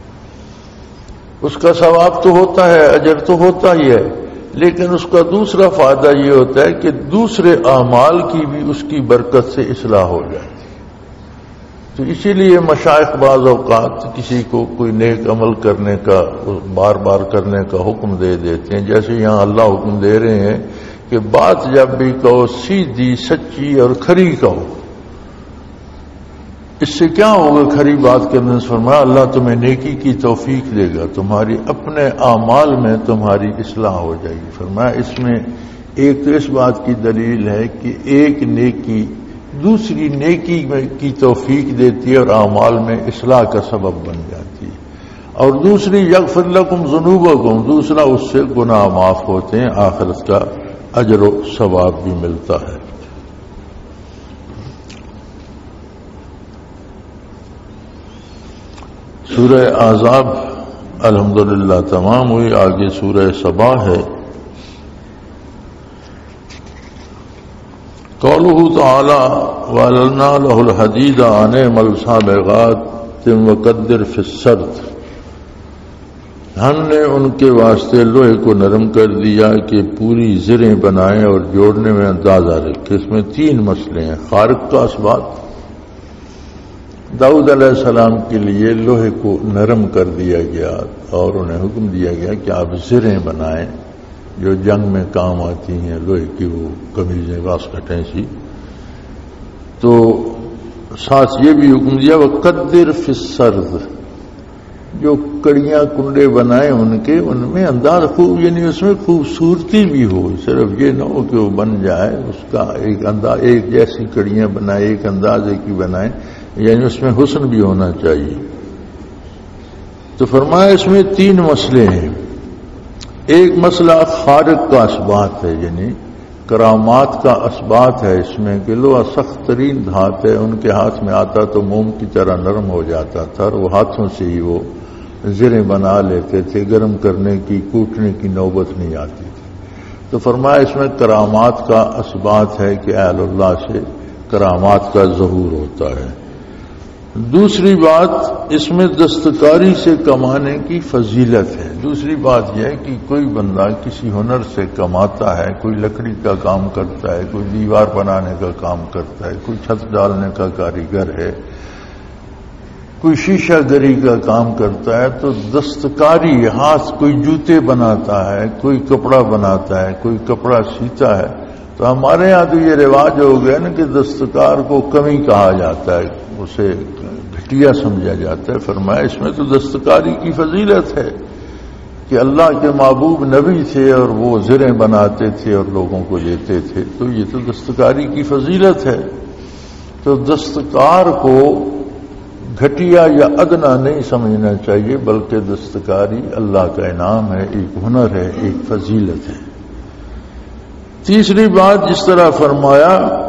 اس کا ثواب تو ہوتا ہے، اجر تو ہوتا ہی ہے، لیکن اس کا دوسرا فائدہ یہ ہوتا ہے کہ دوسرے اعمال کی بھی اس کی برکت سے اصلاح ہو جاتی. تو اسی لیے مشائخ بعض اوقات کسی کو کوئی نیک عمل کرنے کا بار بار کرنے کا حکم دے دیتے ہیں. جیسے یہاں اللہ حکم دے رہے ہیں کہ بات جب بھی کہو سیدھی سچی اور کھری کہو. اس سے کیا ہوگا کھری بات کرنے سے؟ فرمایا اللہ تمہیں نیکی کی توفیق دے گا، تمہاری اپنے اعمال میں تمہاری اصلاح ہو جائے گی. فرمایا اس میں ایک تو اس بات کی دلیل ہے کہ ایک نیکی دوسری نیکی کی توفیق دیتی ہے اور اعمال میں اصلاح کا سبب بن جاتی ہے، اور دوسری یغفر لکم ذنوبکم، دوسرا اس سے گناہ معاف ہوتے ہیں، آخرت کا اجر و ثواب بھی ملتا ہے۔ سورہ احزاب الحمدللہ تمام ہوئی، آگے سورہ سبا ہے۔ قولہ تعالی وَأَلْنَا لَهُ الْحَدِيدَ أَنِ اعْمَلْ سَابِغَاتٍ وَقَدِّرْ فِي السَّرْدِ، ہم نے ان کے واسطے لوہے کو نرم کر دیا کہ پوری زریں بنائیں اور جوڑنے میں اندازہ رکھے۔ اس میں 3 مسئلے ہیں۔ خارق کا اثبات، داؤد علیہ السلام کے لیے لوہے کو نرم کر دیا گیا اور انہیں حکم دیا گیا کہ آپ زریں بنائیں جو جنگ میں کام آتی ہیں، لوہے کی وہ قمیضیں واسکٹیں سی۔ تو ساتھ یہ بھی حکم دیا وَقَدِّرْ فِي السَّرْدِ، جو کڑیاں کنڈے بنائیں ان میں انداز خوب، یعنی اس میں خوبصورتی بھی ہو، صرف یہ نہ ہو کہ وہ بن جائے، اس کا ایک انداز، ایک جیسی کڑیاں بنائیں، ایک اندازے کی بنائیں، یعنی اس میں حسن بھی ہونا چاہیے۔ تو فرمایا اس میں 3 مسئلے ہیں۔ ایک مسئلہ خارق کا اثبات ہے، یعنی کرامات کا اثبات ہے اس میں کہ لوہا سخت ترین دھات ہے، ان کے ہاتھ میں آتا تو موم کی طرح نرم ہو جاتا تھا، اور وہ ہاتھوں سے ہی وہ زریں بنا لیتے تھے، گرم کرنے کی، کوٹنے کی نوبت نہیں آتی تھی۔ تو فرمایا اس میں کرامات کا اثبات ہے کہ اہل اللہ سے کرامات کا ظہور ہوتا ہے۔ دوسری بات اس میں دستکاری سے کمانے کی فضیلت ہے۔ دوسری بات یہ ہے کہ کوئی بندہ کسی ہنر سے کماتا ہے، کوئی لکڑی کا کام کرتا ہے، کوئی دیوار بنانے کا کام کرتا ہے، کوئی چھت ڈالنے کا کاریگر ہے، کوئی شیشہ گری کا کام کرتا ہے، تو دستکاری ہاتھ، کوئی جوتے بناتا ہے، کوئی کپڑا بناتا ہے، کوئی کپڑا سیتا ہے۔ تو ہمارے ہاں تو یہ رواج ہو گیا نا کہ دستکار کو کمی کہا جاتا ہے، اسے گھٹیا سمجھا جاتا ہے۔ فرمایا اس میں تو دستکاری کی فضیلت ہے کہ اللہ کے محبوب نبی تھے اور وہ زریں بناتے تھے اور لوگوں کو دیتے تھے، تو یہ تو دستکاری کی فضیلت ہے۔ تو دستکار کو گھٹیا یا ادنا نہیں سمجھنا چاہیے، بلکہ دستکاری اللہ کا انعام ہے، ایک ہنر ہے، ایک فضیلت ہے۔ تیسری بات جس طرح فرمایا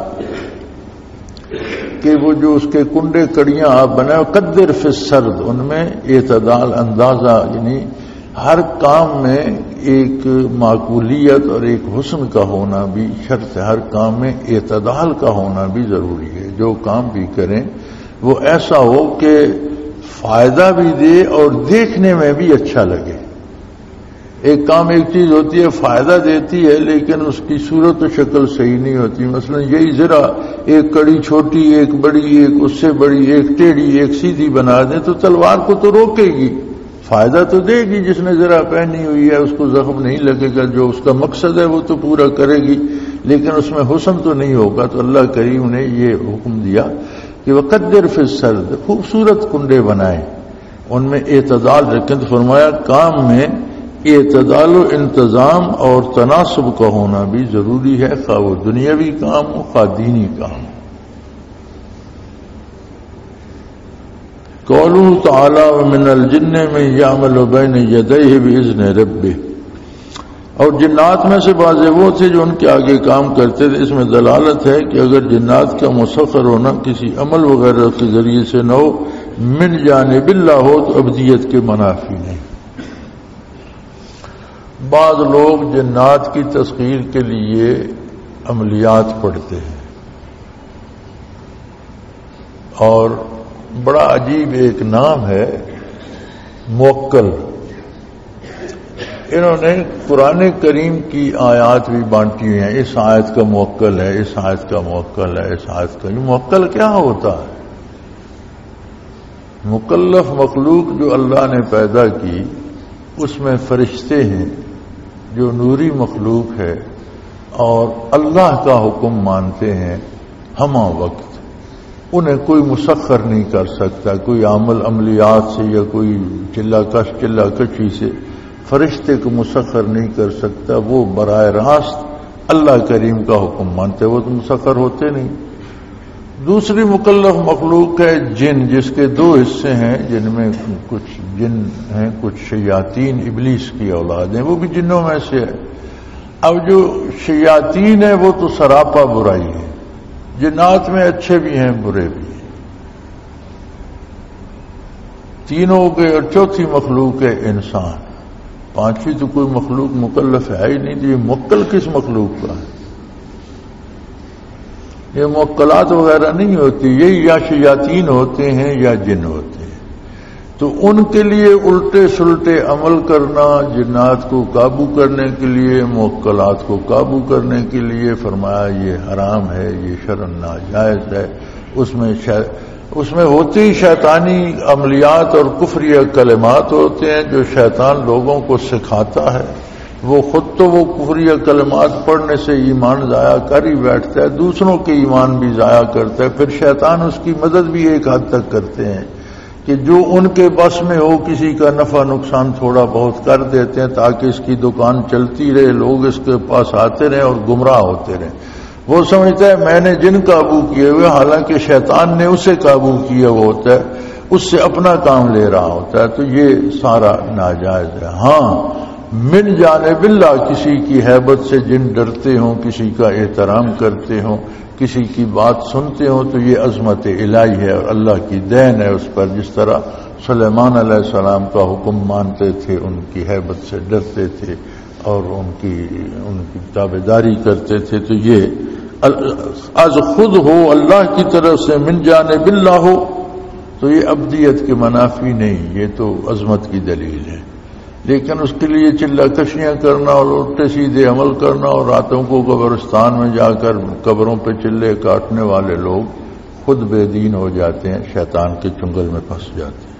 کہ وہ جو اس کے کنڈے کڑیاں آپ بنائے قدر فی السرد، ان میں اعتدال، اندازہ، یعنی ہر کام میں ایک معقولیت اور ایک حسن کا ہونا بھی شرط ہے، ہر کام میں اعتدال کا ہونا بھی ضروری ہے۔ جو کام بھی کریں وہ ایسا ہو کہ فائدہ بھی دے اور دیکھنے میں بھی اچھا لگے۔ ایک کام ایک چیز ہوتی ہے فائدہ دیتی ہے لیکن اس کی صورت و شکل صحیح نہیں ہوتی۔ مثلا یہی ذرا ایک کڑی چھوٹی، ایک بڑی، ایک اس سے بڑی، ایک ٹیڑھی، ایک سیدھی بنا دیں تو تلوار کو تو روکے گی، فائدہ تو دے گی، جس نے ذرا پہنی ہوئی ہے اس کو زخم نہیں لگے گا، جو اس کا مقصد ہے وہ تو پورا کرے گی، لیکن اس میں حسن تو نہیں ہوگا۔ تو اللہ کریم نے یہ حکم دیا کہ وقدر فی السرد، خوبصورت کنڈے بنائیں، ان میں اعتدال رکھیں۔ تو فرمایا کام میں اعتدال و انتظام اور تناسب کا ہونا بھی ضروری ہے، خواہ وہ دنیاوی کام ہو خواہ دینی کام ہو۔ قولہ تعالی ومن الجن من یعمل بین یدیہ باذن ربہ، اور جنات میں سے بعض وہ تھے جو ان کے آگے کام کرتے تھے۔ اس میں دلالت ہے کہ اگر جنات کا مسخر ہونا کسی عمل وغیرہ کے ذریعے سے نہ ہو، من جانب اللہ ہو، تو ابدیت کے منافی نہیں۔ بعض لوگ جنات کی تسخیر کے لیے عملیات پڑھتے ہیں، اور بڑا عجیب ایک نام ہے موکل۔ انہوں نے قرآن کریم کی آیات بھی بانٹی ہوئی ہیں، اس آیت کا موکل ہے، اس آیت کا موکل ہے، اس آیت کا۔ موکل کیا ہوتا ہے؟ مکلف مخلوق جو اللہ نے پیدا کی، اس میں فرشتے ہیں جو نوری مخلوق ہے اور اللہ کا حکم مانتے ہیں ہمہ وقت، انہیں کوئی مسخر نہیں کر سکتا، کوئی عملیات سے یا کوئی چلا کشی سے فرشتے کو مسخر نہیں کر سکتا۔ وہ براہ راست اللہ کریم کا حکم مانتے، وہ تو مسخر ہوتے نہیں۔ دوسری مکلف مخلوق ہے جن، جس کے دو حصے ہیں، جن میں کچھ جن ہیں، کچھ شیاطین ابلیس کی اولاد ہیں، وہ بھی جنوں میں سے ہے۔ اب جو شیاطین ہے وہ تو سراپا برائی ہے، جنات میں اچھے بھی ہیں برے بھی ہیں، تینوں کے، اور چوتھی مخلوق ہے انسان، پانچویں تو کوئی مخلوق مکلف ہے ہی نہیں۔ تو یہ موکل کس مخلوق کا ہے؟ یہ موکلات وغیرہ نہیں ہوتی، یہ یا شیاطین ہوتے ہیں یا جن ہوتے ہیں۔ تو ان کے لیے الٹے سلٹے عمل کرنا، جنات کو قابو کرنے کے لیے، موکلات کو قابو کرنے کے لیے فرمایا یہ حرام ہے، یہ شرعاً ناجائز ہے۔ اس میں ہوتی ہی شیطانی عملیات اور کفریہ کلمات ہوتے ہیں جو شیطان لوگوں کو سکھاتا ہے۔ وہ خود تو وہ کفریہ کلمات پڑھنے سے ایمان ضائع کر ہی بیٹھتا ہے، دوسروں کے ایمان بھی ضائع کرتا ہے، پھر شیطان اس کی مدد بھی ایک حد تک کرتے ہیں کہ جو ان کے بس میں ہو کسی کا نفع نقصان تھوڑا بہت کر دیتے ہیں تاکہ اس کی دکان چلتی رہے، لوگ اس کے پاس آتے رہیں اور گمراہ ہوتے رہیں۔ وہ سمجھتا ہے میں نے جن قابو کیے ہوئے، حالانکہ شیطان نے اسے قابو کیا ہوا ہوتا ہے، اس سے اپنا کام لے رہا ہوتا ہے۔ تو یہ سارا ناجائز ہے۔ ہاں من جانب اللہ، کسی کی ہیبت سے جن ڈرتے ہوں، کسی کا احترام کرتے ہوں، کسی کی بات سنتے ہوں، تو یہ عظمت الہی ہے اور اللہ کی دین ہے اس پر۔ جس طرح سلیمان علیہ السلام کا حکم مانتے تھے، ان کی ہیبت سے ڈرتے تھے اور ان کی تابعداری کرتے تھے، تو یہ از خود ہو، اللہ کی طرف سے، من جانب اللہ ہو، تو یہ ابدیت کے منافی نہیں، یہ تو عظمت کی دلیل ہے۔ لیکن اس کے لیے چلا کشیاں کرنا اور الٹے سیدھے عمل کرنا، اور راتوں کو قبرستان میں جا کر قبروں پہ چلے کاٹنے والے لوگ خود بے دین ہو جاتے ہیں، شیطان کے چنگل میں پھنس جاتے ہیں۔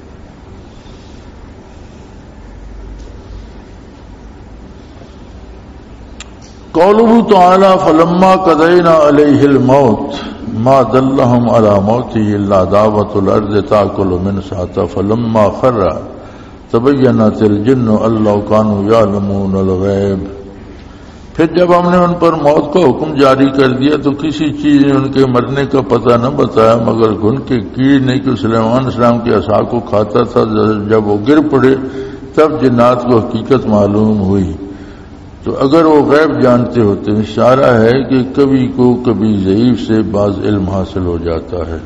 قوله تعالی فلما قضینا علیہ الموت ما دلهم على موته الا دابۃ الارض تاکل من ساعتها فلما خر تبینت الجن ان لو كانوا یعلمون الغیب۔ پھر جب ہم نے ان پر موت کا حکم جاری کر دیا تو کسی چیز نے ان کے مرنے کا پتہ نہ بتایا مگر گھن کے کیڑ نے کہ سلیمان السلام کے عصا کو کھاتا تھا۔ جب وہ گر پڑے تب جنات کو حقیقت معلوم ہوئی۔ تو اگر وہ غیب جانتے ہوتے، اشارہ ہے کہ کبھی کو کبھی ضعیف سے بعض علم حاصل ہو جاتا ہے۔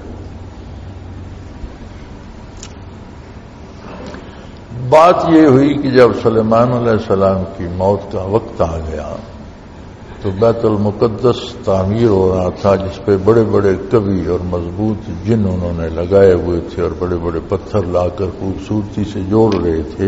بات یہ ہوئی کہ جب سلیمان علیہ السلام کی موت کا وقت آ گیا تو بیت المقدس تعمیر ہو رہا تھا، جس پہ بڑے بڑے قوی اور مضبوط جن انہوں نے لگائے ہوئے تھے اور بڑے بڑے پتھر لا کر خوبصورتی سے جوڑ رہے تھے۔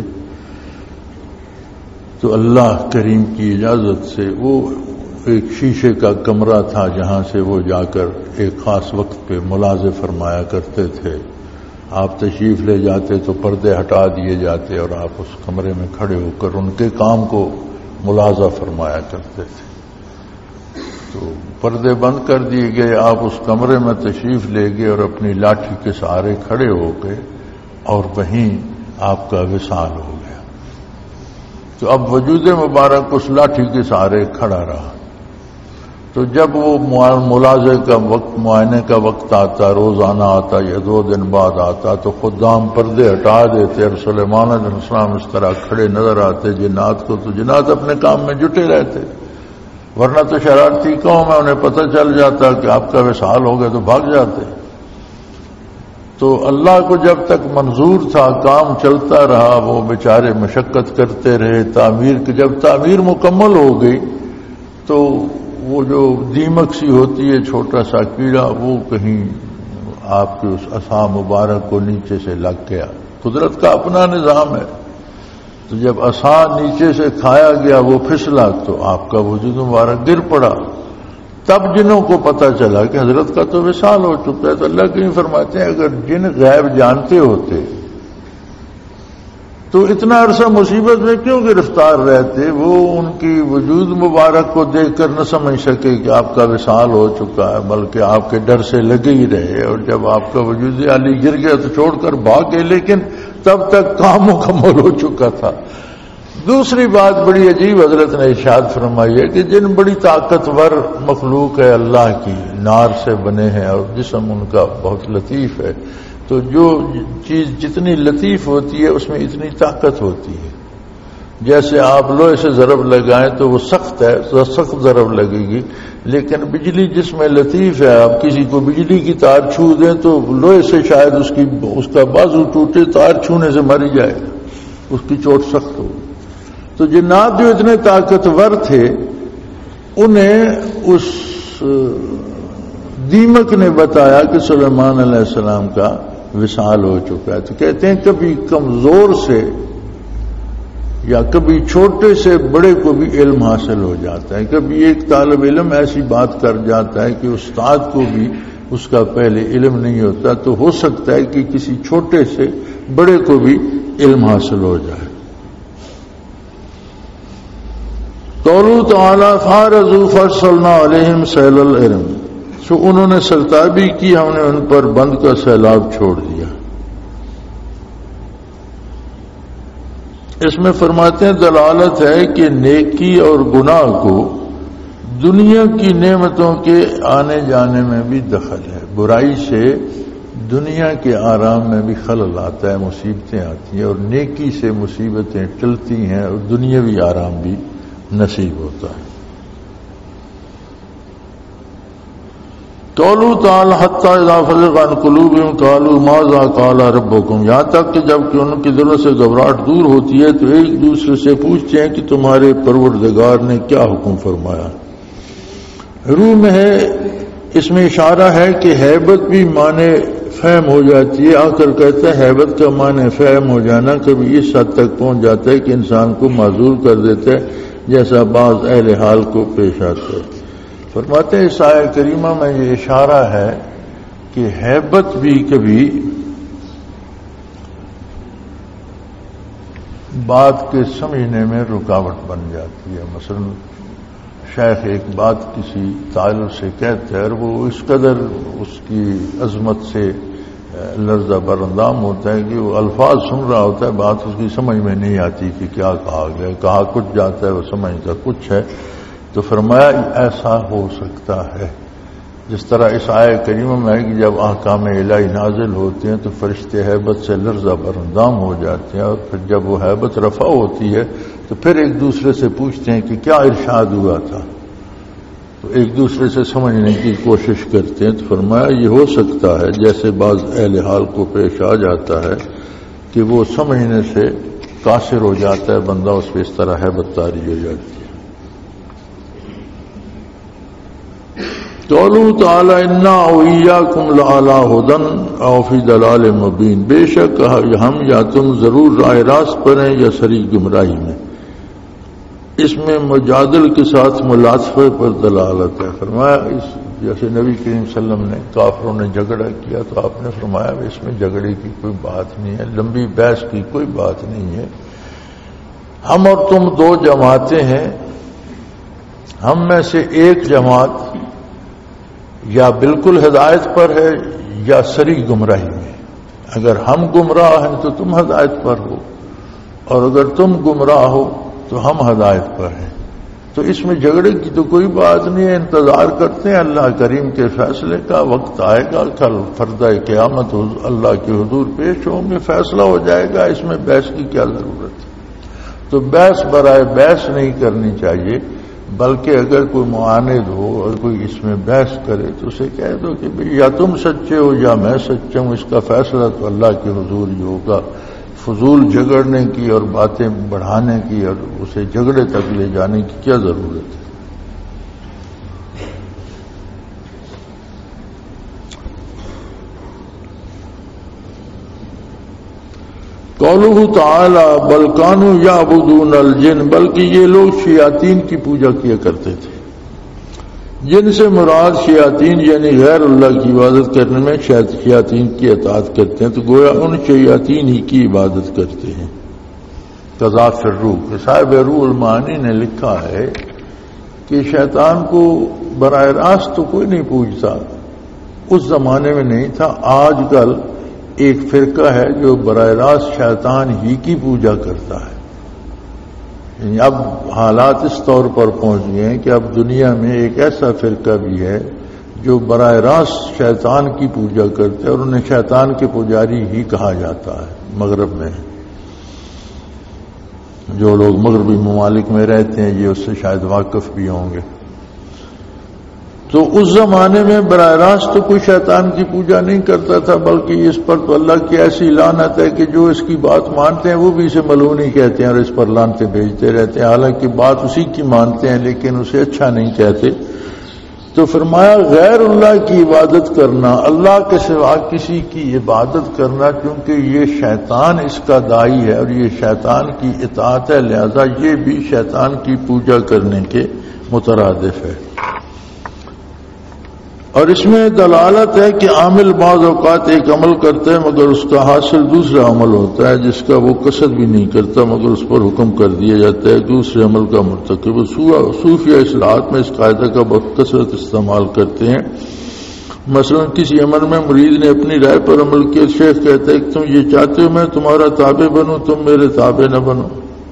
تو اللہ کریم کی اجازت سے وہ ایک شیشے کا کمرہ تھا جہاں سے وہ جا کر ایک خاص وقت پہ ملاحظہ فرمایا کرتے تھے۔ آپ تشریف لے جاتے تو پردے ہٹا دیے جاتے اور آپ اس کمرے میں کھڑے ہو کر ان کے کام کو ملاحظہ فرمایا کرتے تھے۔ تو پردے بند کر دیے گئے، آپ اس کمرے میں تشریف لے گئے اور اپنی لاٹھی کے سہارے کھڑے ہو گئے اور وہیں آپ کا وصال ہو گیا۔ تو اب وجود مبارک اس لاٹھی کے سہارے کھڑا رہا۔ تو جب وہ ملاحظے کا وقت، معائنے کا وقت آتا، روزانہ آتا یا 2 دن بعد آتا، تو خدام پردے ہٹا دیتے اور سلیمان علیہ السلام اس طرح کھڑے نظر آتے جنات کو۔ تو جنات اپنے کام میں جٹے رہتے، ورنہ تو شرارتی قوم ہے، انہیں پتہ چل جاتا کہ آپ کا وصال ہو گیا تو بھاگ جاتے۔ تو اللہ کو جب تک منظور تھا کام چلتا رہا، وہ بیچارے مشقت کرتے رہے تعمیر کی۔ جب تعمیر مکمل ہو گئی تو وہ جو دیمک سی ہوتی ہے، چھوٹا سا کیڑا، وہ کہیں آپ کے اس عصا مبارک کو نیچے سے لگ گیا۔ قدرت کا اپنا نظام ہے۔ تو جب عصا نیچے سے کھایا گیا، وہ پھسلا تو آپ کا وجود مبارک گر پڑا۔ تب جنوں کو پتہ چلا کہ حضرت کا تو وصال ہو چکا ہے۔ تو اللہ کریم فرماتے ہیں اگر جن غیب جانتے ہوتے تو اتنا عرصہ مصیبت میں کیوں گرفتار رہتے؟ وہ ان کی وجود مبارک کو دیکھ کر نہ سمجھ سکے کہ آپ کا وصال ہو چکا ہے، بلکہ آپ کے ڈر سے لگے ہی رہے، اور جب آپ کا وجود عالی گر گیا تو چھوڑ کر بھاگ گئے، لیکن تب تک کام مکمل ہو چکا تھا۔ دوسری بات بڑی عجیب حضرت نے ارشاد فرمائی ہے کہ جن بڑی طاقتور مخلوق ہے اللہ کی، نار سے بنے ہیں اور جسم ان کا بہت لطیف ہے، تو جو چیز جتنی لطیف ہوتی ہے اس میں اتنی طاقت ہوتی ہے. جیسے آپ لوہے سے ضرب لگائیں تو وہ سخت ہے، سخت ضرب لگے گی، لیکن بجلی جس میں لطیف ہے، آپ کسی کو بجلی کی تار چھو دیں تو لوہے سے شاید اس کا بازو ٹوٹے، تار چھونے سے مر ہی جائے گا، اس کی چوٹ سخت ہوگی. تو جنات جو اتنے طاقتور تھے انہیں اس دیمک نے بتایا کہ سلیمان علیہ السلام کا وصال ہو چکا ہے. تو کہتے ہیں کبھی کمزور سے یا کبھی چھوٹے سے بڑے کو بھی علم حاصل ہو جاتا ہے. کبھی ایک طالب علم ایسی بات کر جاتا ہے کہ استاد کو بھی اس کا پہلے علم نہیں ہوتا، تو ہو سکتا ہے کہ کسی چھوٹے سے بڑے کو بھی علم حاصل ہو جائے. قوله تعالی فارضوا فارسلنا علیہم سیل العرم، سو انہوں نے سرتابی کی، ہم نے ان پر بند کا سیلاب چھوڑ دیا. اس میں فرماتے ہیں دلالت ہے کہ نیکی اور گناہ کو دنیا کی نعمتوں کے آنے جانے میں بھی دخل ہے. برائی سے دنیا کے آرام میں بھی خلل آتا ہے، مصیبتیں آتی ہیں، اور نیکی سے مصیبتیں ٹلتی ہیں اور دنیاوی آرام بھی نصیب ہوتا ہے. قولوا تعالی حتی اذا فزع عن قلوبهم قالوا ماذا قال ربكم، یہاں تک کہ جب کہ ان کی دلوں سے گھبراہٹ دور ہوتی ہے تو ایک دوسرے سے پوچھتے ہیں کہ تمہارے پروردگار نے کیا حکم فرمایا. روح میں ہے، اس میں اشارہ ہے کہ ہیبت بھی معنی فہم ہو جاتی ہے. آ کر کہتا ہے ہیبت کا معنی فہم ہو جانا کبھی اس حد تک پہنچ جاتا ہے کہ انسان کو معذور کر دیتا ہے، جیسا بعض اہل حال کو پیش آتا ہے. فرماتے ہیں اس آیہ کریمہ میں یہ اشارہ ہے کہ ہیبت بھی کبھی بات کے سمجھنے میں رکاوٹ بن جاتی ہے. مثلا شیخ ایک بات کسی طالب سے کہتے ہیں اور وہ اس قدر اس کی عظمت سے لرزہ برندام ہوتا ہے کہ وہ الفاظ سن رہا ہوتا ہے، بات اس کی سمجھ میں نہیں آتی کہ کیا کہا گیا، کہا کچھ جاتا ہے وہ سمجھتا کچھ ہے. تو فرمایا ایسا ہو سکتا ہے جس طرح اس آیہ کریمہ میں ہے کہ جب احکام الہی نازل ہوتے ہیں تو فرشتے ہیبت سے لرزہ برندام ہو جاتے ہیں، اور پھر جب وہ ہیبت رفع ہوتی ہے تو پھر ایک دوسرے سے پوچھتے ہیں کہ کیا ارشاد ہوا تھا، تو ایک دوسرے سے سمجھنے کی کوشش کرتے ہیں. تو فرمایا یہ ہو سکتا ہے جیسے بعض اہل حال کو پیش آ جاتا ہے کہ وہ سمجھنے سے قاصر ہو جاتا ہے بندہ، اس پہ اس طرح ہیبت طاری ہو جاتی ہے. قولوا تعالی انا وإياكم لعلى هدى او فی ضلال مبین، بے شک ہم یا تم ضرور راہ راست پر ہیں یا سری گمراہی میں. اس میں مجادل کے ساتھ ملاطفے پر دلالت ہے. فرمایا جیسے نبی کریم صلی اللہ علیہ وسلم نے کافروں نے جھگڑا کیا تو آپ نے فرمایا اس میں جھگڑے کی کوئی بات نہیں ہے، لمبی بحث کی کوئی بات نہیں ہے. ہم اور تم دو جماعتیں ہیں، ہم میں سے ایک جماعت یا بالکل ہدایت پر ہے یا سری گمراہی میں. اگر ہم گمراہ ہیں تو تم ہدایت پر ہو، اور اگر تم گمراہ ہو تو ہم ہدایت پر ہیں. تو اس میں جھگڑے کی تو کوئی بات نہیں ہے. انتظار کرتے ہیں اللہ کریم کے فیصلے کا. وقت آئے گا، کل فردہ قیامت اللہ کے حضور پیش ہوں گے، فیصلہ ہو جائے گا. اس میں بحث کی کیا ضرورت ہے؟ تو بحث برائے بحث نہیں کرنی چاہیے، بلکہ اگر کوئی معاند ہو اور کوئی اس میں بحث کرے تو اسے کہہ دو کہ یا تم سچے ہو یا میں سچا ہوں، اس کا فیصلہ تو اللہ کے حضور ہی ہوگا. فضول جھگڑنے کی اور باتیں بڑھانے کی اور اسے جھگڑے تک لے جانے کی کیا ضرورت ہے؟ قولہ تعالی بل کانوا یعبدون الجن، بلکہ یہ لوگ شیاطین کی پوجا کیا کرتے تھے. جن سے مراد شیاطین یعنی غیر اللہ کی عبادت کرنے میں شیاطین کی اطاعت کرتے ہیں، تو گویا ان شیاطین ہی کی عبادت کرتے ہیں. قضا فی الروح، صاحب روح المعانی نے لکھا ہے کہ شیطان کو براہ راست تو کوئی نہیں پوجتا، اس زمانے میں نہیں تھا. آج کل ایک فرقہ ہے جو براہ راست شیطان ہی کی پوجا کرتا ہے. یعنی اب حالات اس طور پر پہنچ گئے ہیں کہ اب دنیا میں ایک ایسا فرقہ بھی ہے جو براہ راست شیطان کی پوجا کرتے ہیں اور انہیں شیطان کے پجاری ہی کہا جاتا ہے. مغرب میں جو لوگ مغربی ممالک میں رہتے ہیں یہ اس سے شاید واقف بھی ہوں گے. تو اس زمانے میں براہ راست تو کوئی شیطان کی پوجا نہیں کرتا تھا، بلکہ اس پر تو اللہ کی ایسی لعنت ہے کہ جو اس کی بات مانتے ہیں وہ بھی اسے ملعون ہی کہتے ہیں اور اس پر لعنتیں بھیجتے رہتے ہیں، حالانکہ بات اسی کی مانتے ہیں لیکن اسے اچھا نہیں کہتے. تو فرمایا غیر اللہ کی عبادت کرنا، اللہ کے سوا کسی کی عبادت کرنا، کیونکہ یہ شیطان اس کا داعی ہے اور یہ شیطان کی اطاعت ہے، لہذا یہ بھی شیطان کی پوجا کرنے کے مترادف ہے. اور اس میں دلالت ہے کہ عامل بعض اوقات ایک عمل کرتا ہے مگر اس کا حاصل دوسرا عمل ہوتا ہے جس کا وہ قصد بھی نہیں کرتا، مگر اس پر حکم کر دیا جاتا ہے کہ دوسرے عمل کا مرتکب. صوفیہ اصلاحات میں اس قاعدہ کا بہت کثرت استعمال کرتے ہیں. مثلا کسی عمل میں مرید نے اپنی رائے پر عمل کیا، شیخ کہتا ہے کہ تم یہ چاہتے ہو میں تمہارا تابع بنوں، تم میرے تابع نہ بنو.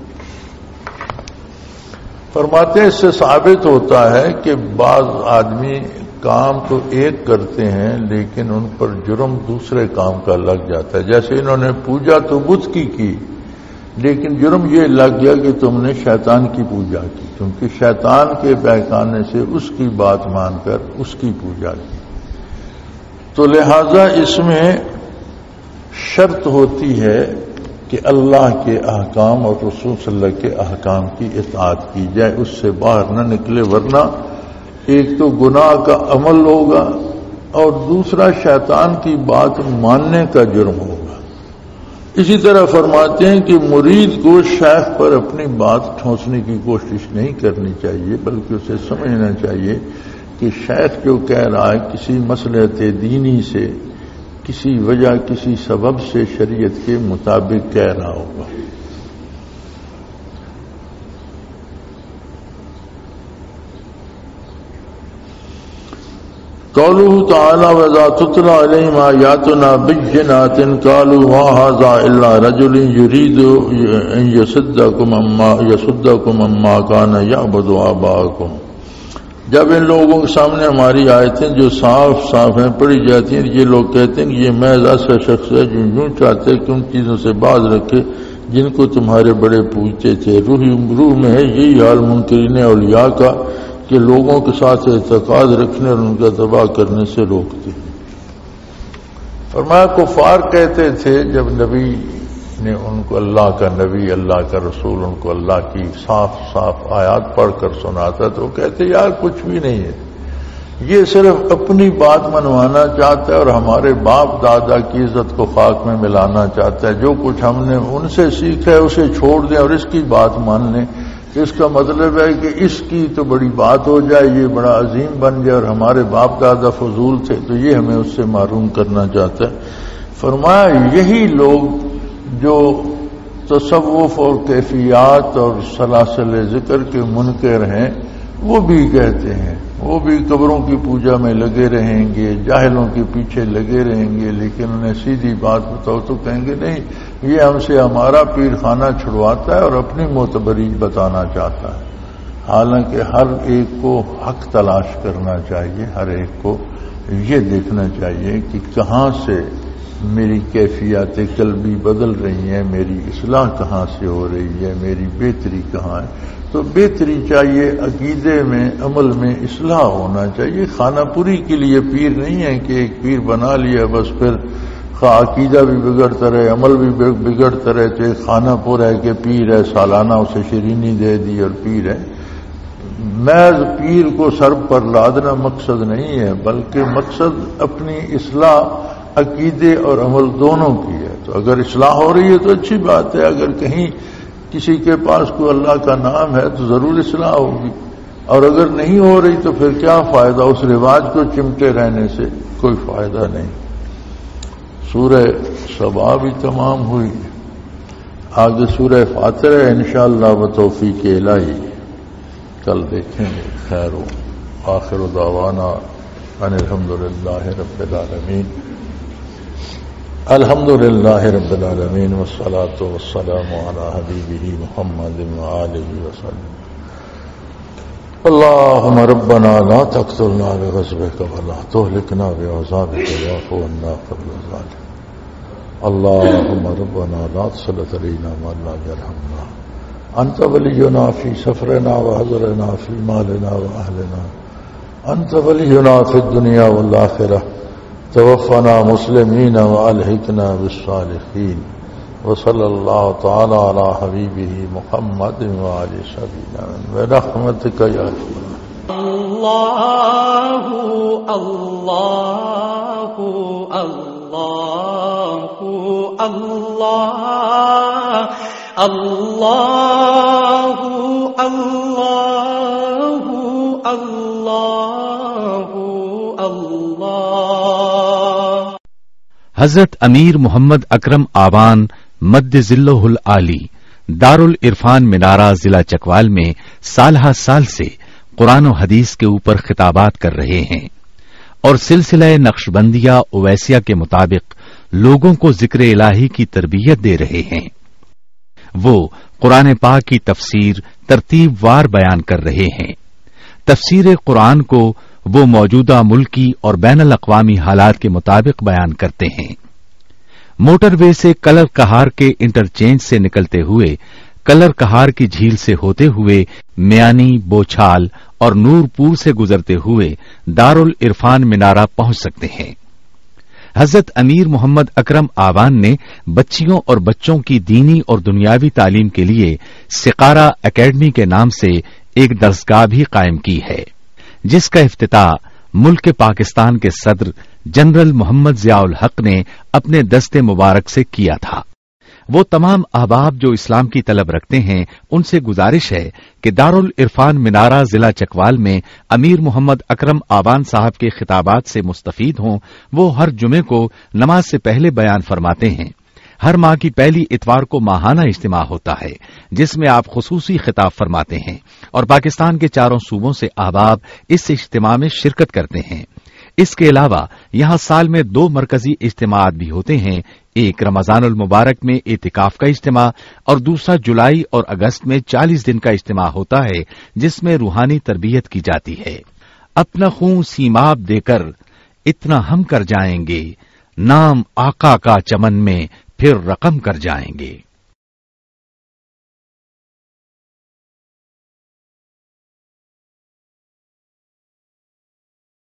فرماتے ہیں اس سے ثابت ہوتا ہے کہ بعض آدمی کام تو ایک کرتے ہیں لیکن ان پر جرم دوسرے کام کا لگ جاتا ہے. جیسے انہوں نے پوجا تو بت کی لیکن جرم یہ لگ گیا کہ تم نے شیطان کی پوجا کی، کیونکہ شیطان کے بہکانے سے اس کی بات مان کر اس کی پوجا کی. تو لہذا اس میں شرط ہوتی ہے کہ اللہ کے احکام اور رسول صلی اللہ علیہ کے احکام کی اطاعت کی جائے، اس سے باہر نہ نکلے، ورنہ ایک تو گناہ کا عمل ہوگا اور دوسرا شیطان کی بات ماننے کا جرم ہوگا. اسی طرح فرماتے ہیں کہ مرید کو شیخ پر اپنی بات ٹھونسنے کی کوشش نہیں کرنی چاہیے، بلکہ اسے سمجھنا چاہیے کہ شیخ جو کہہ رہا ہے کسی مصلحت دینی سے، کسی وجہ کسی سبب سے شریعت کے مطابق کہہ رہا ہوگا. قوله تعالی وَإِذَا تُتْلَىٰ عَلَيْهِمْ آيَاتُنَا بَيِّنَاتٍ قَالُوا مَا هَٰذَا إِلَّا رَجُلٌ يُرِيدُ أَن يَصُدَّكُمْ عَمَّا كَانَ يَعْبُدُ آبَاؤُكُمْ. جب ان لوگوں کے سامنے ہماری آیتیں جو صاف صاف ہیں پڑھی جاتی ہیں، یہ لوگ کہتے ہیں کہ یہ محض ایسا شخص ہے جو یوں چاہتے کہ ان چیزوں سے باز رکھے جن کو تمہارے بڑے پوجتے تھے. روح میں ہے یہی حال منکرین اولیاء کا کہ لوگوں کے ساتھ اعتقاد رکھنے اور ان کا تباہ کرنے سے روکتے. فرمایا کفار کہتے تھے جب نبی نے ان کو اللہ کا نبی، اللہ کا رسول ان کو اللہ کی صاف صاف آیات پڑھ کر سناتا تو وہ کہتے یار کچھ بھی نہیں ہے، یہ صرف اپنی بات منوانا چاہتا ہے اور ہمارے باپ دادا کی عزت کو خاک میں ملانا چاہتا ہے. جو کچھ ہم نے ان سے سیکھا ہے اسے چھوڑ دیں اور اس کی بات مان لیں. اس کا مطلب ہے کہ اس کی تو بڑی بات ہو جائے، یہ بڑا عظیم بن جائے اور ہمارے باپ دادا فضول تھے تو یہ ہمیں اس سے محروم کرنا چاہتا ہے. فرمایا یہی لوگ جو تصوف اور کیفیات اور سلاسل ذکر کے منکر ہیں وہ بھی کہتے ہیں، وہ بھی قبروں کی پوجا میں لگے رہیں گے، جاہلوں کے پیچھے لگے رہیں گے، لیکن انہیں سیدھی بات بتاؤ تو کہیں گے نہیں یہ ہم سے ہمارا پیر خانہ چھڑواتا ہے اور اپنی معتبری بتانا چاہتا ہے. حالانکہ ہر ایک کو حق تلاش کرنا چاہیے، ہر ایک کو یہ دیکھنا چاہیے کہ کہاں سے میری کیفیات قلبی بدل رہی ہیں، میری اصلاح کہاں سے ہو رہی ہے، میری بہتری کہاں ہے. تو بہتری چاہیے، عقیدے میں عمل میں اصلاح ہونا چاہیے. خانہ پوری کے لیے پیر نہیں ہے کہ ایک پیر بنا لیا بس پھر عقیدہ بھی بگڑتا رہے عمل بھی بگڑتا رہے تو ایک خانہ پور ہے کہ پیر ہے، سالانہ اسے شرینی دے دی اور پیر ہے. محض پیر کو سر پر لادنا مقصد نہیں ہے، بلکہ مقصد اپنی اصلاح عقیدے اور عمل دونوں کی ہے. تو اگر اصلاح ہو رہی ہے تو اچھی بات ہے، اگر کہیں کسی کے پاس کوئی اللہ کا نام ہے تو ضرور اصلاح ہوگی، اور اگر نہیں ہو رہی تو پھر کیا فائدہ، اس رواج کو چمٹے رہنے سے کوئی فائدہ نہیں. سورہ سبا بھی تمام ہوئی، آگے سورہ فاتر ہے انشاءاللہ بتوفیق الہی کل دیکھیں گے. خیر و آخر دعوانا ان الحمدللہ رب العالمین. الحمدللہ رب العالمین والصلاة والسلام علی حبیبہ محمد وآلہ وسلم. اللہم ربنا لا تقتلنا بغضبک ولا تہلکنا بعذابک واعف عنا قبل ذلک. اللہم ربنا لا تسلط علینا من لا یرحمنا انت ولینا فی سفرنا وحضرنا فی مالنا واہلنا انت ولینا فی الدنیا والآخرہ توفنا مسلمین والحقنا بالصالحین. وصلی اللہ تعالی علی حبیبہ محمد وآلہ سبینا برحمتک یا اللہ اللہ اللہ اللہ اللہ اللہ اللہ اللہ. حضرت امیر محمد اکرم آوان مد ذلہ العالی دارالعرفان منارہ ضلع چکوال میں سالہ سال سے قرآن و حدیث کے اوپر خطابات کر رہے ہیں اور سلسلہ نقشبندیہ اویسیہ کے مطابق لوگوں کو ذکر الہی کی تربیت دے رہے ہیں. وہ قرآن پاک کی تفسیر ترتیب وار بیان کر رہے ہیں. تفسیر قرآن کو وہ موجودہ ملکی اور بین الاقوامی حالات کے مطابق بیان کرتے ہیں. موٹر وے سے کلر کہار کے انٹرچینج سے نکلتے ہوئے کلر کہار کی جھیل سے ہوتے ہوئے میانی، بوچھال اور نور پور سے گزرتے ہوئے دارالعرفان منارہ پہنچ سکتے ہیں. حضرت امیر محمد اکرم آوان نے بچیوں اور بچوں کی دینی اور دنیاوی تعلیم کے لیے سقارہ اکیڈمی کے نام سے ایک درسگاہ بھی قائم کی ہے، جس کا افتتاح ملک پاکستان کے صدر جنرل محمد ضیاء الحق نے اپنے دست مبارک سے کیا تھا. وہ تمام احباب جو اسلام کی طلب رکھتے ہیں ان سے گزارش ہے کہ دارالعرفان منارہ ضلع چکوال میں امیر محمد اکرم آوان صاحب کے خطابات سے مستفید ہوں. وہ ہر جمعے کو نماز سے پہلے بیان فرماتے ہیں. ہر ماہ کی پہلی اتوار کو ماہانہ اجتماع ہوتا ہے جس میں آپ خصوصی خطاب فرماتے ہیں اور پاکستان کے چاروں صوبوں سے احباب اس اجتماع میں شرکت کرتے ہیں. اس کے علاوہ یہاں سال میں 2 مرکزی اجتماعات بھی ہوتے ہیں. ایک رمضان المبارک میں اعتکاف کا اجتماع اور دوسرا جولائی اور اگست میں 40 دن کا اجتماع ہوتا ہے جس میں روحانی تربیت کی جاتی ہے. اپنا خون سیماب دے کر اتنا ہم کر جائیں گے، نام آقا کا چمن میں پھر رقم کر جائیں گے.